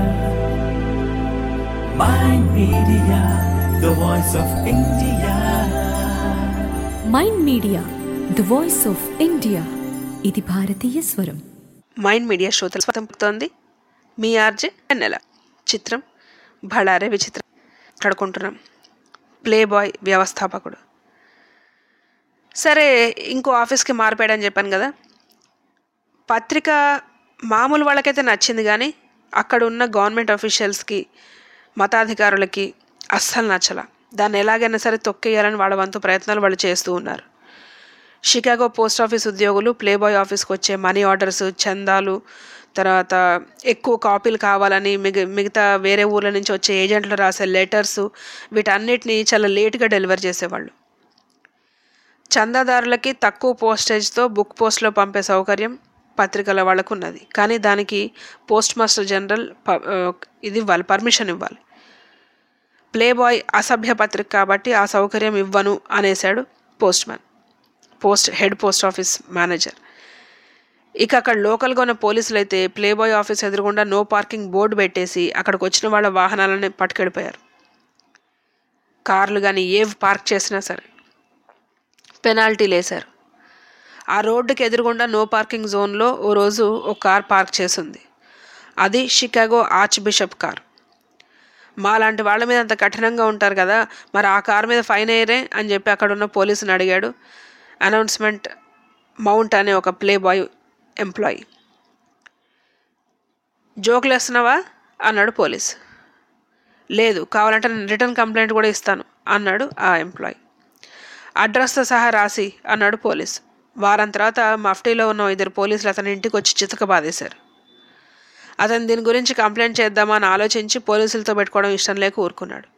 Mind Media, the voice of India. Mind Media, the voice of India. ఇది భారతీయ స్వరం. మైండ్ మీడియా శ్రోతలు స్వాగతం. మీ ఆర్జే వెన్నెల. చిత్రం భళారే విచిత్రం కడుకుంటున్నాం. ప్లే బాయ్ వ్యవస్థాపకుడు. సరే, ఇంకో ఆఫీస్కి మారిపోయాడని చెప్పాను కదా. పత్రిక మామూలు వాళ్ళకైతే నచ్చింది, కానీ అక్కడ ఉన్న గవర్నమెంట్ ఆఫీషియల్స్కి, మతాధికారులకి అస్సలు నచ్చల. దాన్ని ఎలాగైనా సరే తొక్కేయాలని వాళ్ళ వంతు ప్రయత్నాలు వాళ్ళు చేస్తూ ఉన్నారు. షికాగో పోస్ట్ ఆఫీస్ ఉద్యోగులు ప్లే బాయ్ ఆఫీస్కి వచ్చే మనీ ఆర్డర్స్, చందాలు, తర్వాత ఎక్కువ కాపీలు కావాలని మిగతా వేరే ఊర్ల నుంచి వచ్చే ఏజెంట్లు రాసే లెటర్స్, వీటన్నిటిని చాలా లేట్గా డెలివర్ చేసేవాళ్ళు. చందాదారులకి తక్కువ పోస్టేజ్తో బుక్ పోస్ట్లో పంపే సౌకర్యం పత్రికల వాళ్ళకు ఉన్నది. కానీ దానికి పోస్ట్ మాస్టర్ జనరల్ పర్మిషన్ ఇవ్వాలి. ప్లే బాయ్ అసభ్య పత్రిక కాబట్టి ఆ సౌకర్యం ఇవ్వను అనేశాడు హెడ్ పోస్ట్ ఆఫీస్ మేనేజర్. ఇక అక్కడ లోకల్గా ఉన్న పోలీసులు అయితే ప్లే బాయ్ ఆఫీస్ ఎదురుగుండా నో పార్కింగ్ బోర్డు పెట్టేసి అక్కడికి వచ్చిన వాళ్ళ వాహనాలని పట్టుకెళ్ళిపోయారు. కార్లు కానీ ఏవి పార్క్ చేసినా సరే పెనాల్టీలు వేశారు. ఆ రోడ్డుకి ఎదురుగుండా నో పార్కింగ్ జోన్లో ఓ రోజు ఒక కార్ పార్క్ చేసింది. అది షికాగో ఆర్చ్ బిషప్ కార్. మాలాంటి వాళ్ళ మీద అంత కఠినంగా ఉంటారు కదా, మరి ఆ కారు మీద ఫైన్ అయ్యరే అని చెప్పి అక్కడ ఉన్న పోలీసుని అడిగాడు అనౌన్స్మెంట్ మౌంట్ అనే ఒక ప్లే బాయ్ ఎంప్లాయీ. జోకులు వేస్తున్నావా అన్నాడు పోలీస్. లేదు, కావాలంటే నేను రిటర్న్ కంప్లైంట్ కూడా ఇస్తాను అన్నాడు ఆ ఎంప్లాయీ. అడ్రస్తో సహా రాసి అన్నాడు పోలీస్. వారం తర్వాత మఫ్టీలో ఉన్న 2 పోలీసులు అతని ఇంటికి వచ్చి చితక బాధేశారు. అతను దీని గురించి కంప్లైంట్ చేద్దామా అని ఆలోచించి పోలీసులతో పెట్టుకోవడం ఇష్టం లేక ఊరుకున్నాడు.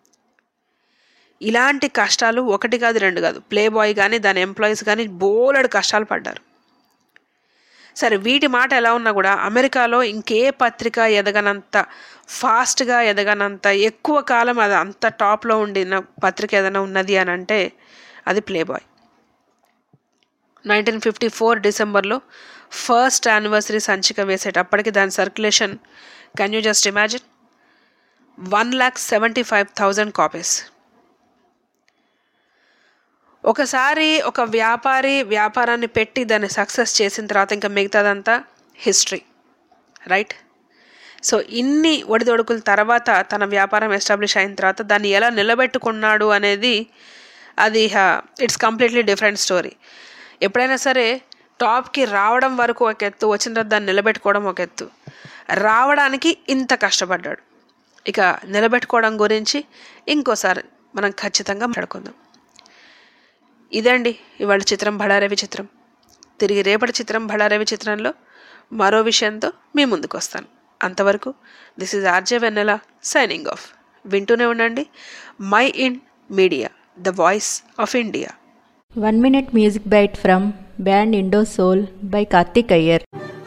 ఇలాంటి కష్టాలు 1 కాదు 2 కాదు, ప్లే బాయ్ కానీ దాని ఎంప్లాయీస్ కానీ బోలెడు కష్టాలు పడ్డారు. సరే, వీటి మాట ఎలా ఉన్నా కూడా అమెరికాలో ఇంకే పత్రిక ఎదగనంత ఫాస్ట్గా ఎదగనంత ఎక్కువ కాలం అది అంత టాప్లో ఉండిన పత్రిక ఏదైనా ఉన్నది అని అంటే అది ప్లే బాయ్. 1954 డిసెంబర్లో ఫస్ట్ యానివర్సరీ సంచిక వేసేటప్పటికి దాని circulation can you just imagine 1,75,000 copies. ఒకసారి ఒక వ్యాపారి వ్యాపారాన్ని పెట్టి దాన్ని సక్సెస్ చేసిన తర్వాత ఇంకా మిగతాదంతా హిస్టరీ, రైట్? సో ఇన్ని ఒడిదొడుకుల తర్వాత తన వ్యాపారం ఎస్టాబ్లిష్ అయిన తర్వాత దాన్ని ఎలా నిలబెట్టుకున్నాడు అనేది అది ఇట్స్ కంప్లీట్లీ డిఫరెంట్ స్టోరీ. ఎప్పుడైనా సరే టాప్కి రావడం వరకు ఒక ఎత్తు, వచ్చిన తర్వాత దాన్ని నిలబెట్టుకోవడం ఒక ఎత్తు. రావడానికి ఇంత కష్టపడ్డాడు, ఇక నిలబెట్టుకోవడం గురించి ఇంకోసారి మనం ఖచ్చితంగా మాట్లాడుకుందాం. ఇదండి ఇవాళ చిత్రం బళారే విచిత్రం. తిరిగి రేపటి చిత్రం బళారే విచిత్రంలో మరో విషయంతో మీ ముందుకు వస్తాను. అంతవరకు this is RJ Vennela signing off. వింటూనే ఉండండి Mind media, the voice of India. 1 minute music bite from band Indo Soul by Karthik Iyer.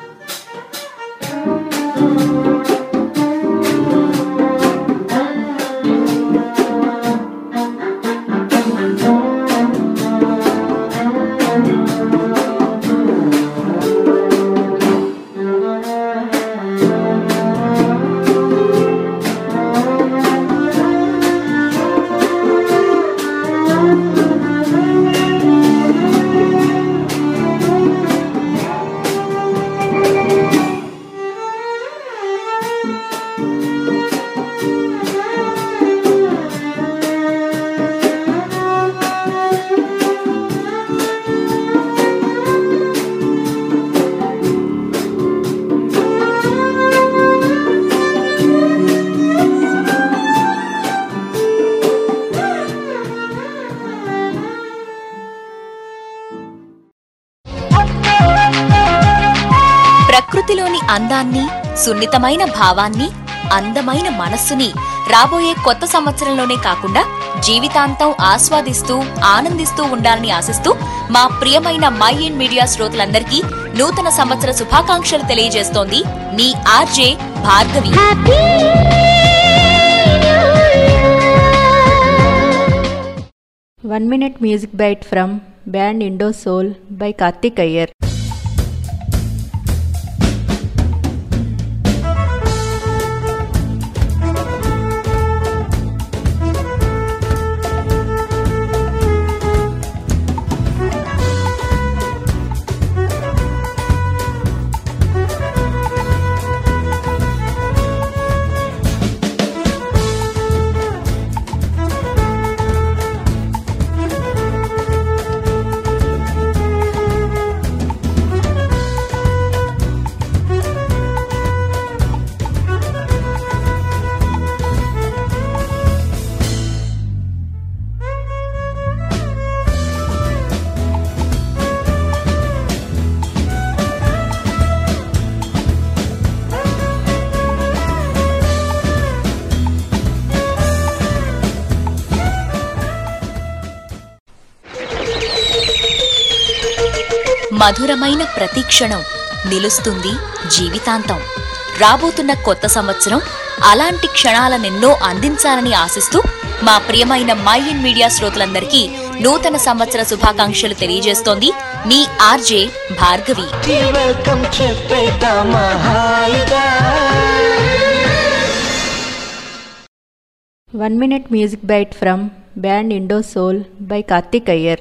ప్రకృతిలోని అందాన్ని, సున్నితమైన భావాన్ని, అందమైన మనస్సుని రాబోయే కొత్త సంవత్సరంలోనే కాకుండా జీవితాంతం ఆస్వాదిస్తూ ఆనందిస్తూ ఉండాలని ఆశిస్తూ మా ప్రియమైన మై ఇన్ మీడియా శ్రోతలందరికీ నూతన సంవత్సర శుభాకాంక్షలు తెలియజేస్తోంది మీ RJ Bhargavi. One minute music bite from band Indo Soul by Karthik Iyer. మధురమైన ప్రతి క్షణం నిలుస్తుంది జీవితాంతం. రాబోతున్న కొత్త సంవత్సరం అలాంటి క్షణాలనెన్నో అందించాలని ఆశిస్తూ మా ప్రియమైన మై ఇన్ మీడియా శ్రోతలందరికీ నూతన సంవత్సర శుభాకాంక్షలు తెలియజేస్తోంది మీ RJ Bhargavi. One minute music bite from band Indo Soul by Karthik Iyer.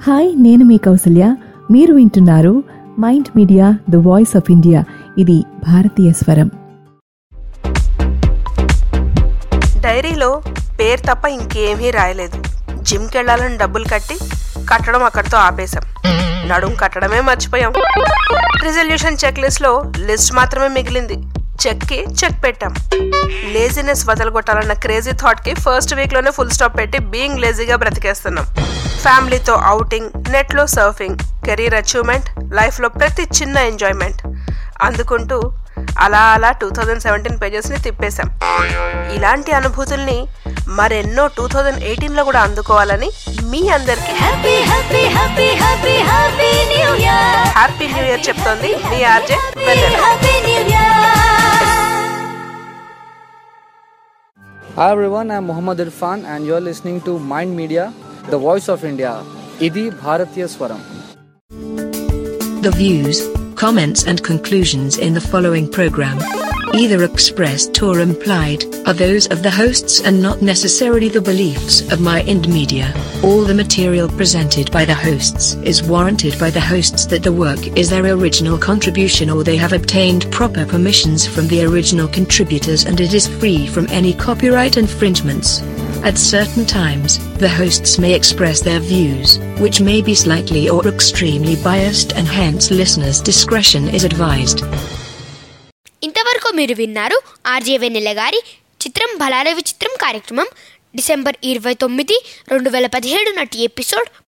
Hi, నేను మీ కౌసల్య. మీరు వింటున్నారు Mind Media the voice of India. ఇది భారతీయ స్వరం. డైరీలో పేరు తప్ప ఇంకేమీ రాయలేదు. జిమ్కి వెళ్ళాలని డబ్బులు కట్టడం అక్కడితో ఆపేశాం. నడుం కట్టడమే మర్చిపోయాం. రిజల్యూషన్ చెక్ లిస్ట్లో లిస్ట్ మాత్రమే మిగిలింది. చెక్ పెట్టాం. లేజినెస్ వదలగొట్టాలన్న క్రేజీ థాట్కి ఫస్ట్ వీక్లోనే ఫుల్ స్టాప్ పెట్టి బీయింగ్ లేజీగా బ్రతికేస్తున్నాం. ఫ్యామిలీతో ఔటింగ్, నెట్లో సర్ఫింగ్, కెరీర్ అచీవ్మెంట్, లైఫ్లో ప్రతి చిన్న ఎంజాయ్మెంట్ అందుకుంటూ అలా 2017 పేజెస్ని తిప్పేశాం. ఇలాంటి అనుభూతుల్ని మరెన్నో 2018లో కూడా అందుకోవాలని మీ అందరికీ హ్యాపీ న్యూ ఇయర్ చెప్తోంది మీ RJ Vennela. Hi everyone, I'm Muhammad Irfan and you're listening to Mind Media, the voice of India. Idi Bharatiya Swaram. The views, comments and conclusions in the following program, either expressed or implied, are those of the hosts and not necessarily the beliefs of Mind Media. All the material presented by the hosts is warranted by the hosts that the work is their original contribution or they have obtained proper permissions from the original contributors and it is free from any copyright infringements. At certain times, the hosts may express their views, which may be slightly or extremely biased and hence listeners' discretion is advised. ఇంతవరకు మీరు విన్నారు RJ వెన్నెల గారి చిత్రం భలారే విచిత్రం కార్యక్రమం December 29, 2017 నాటి episode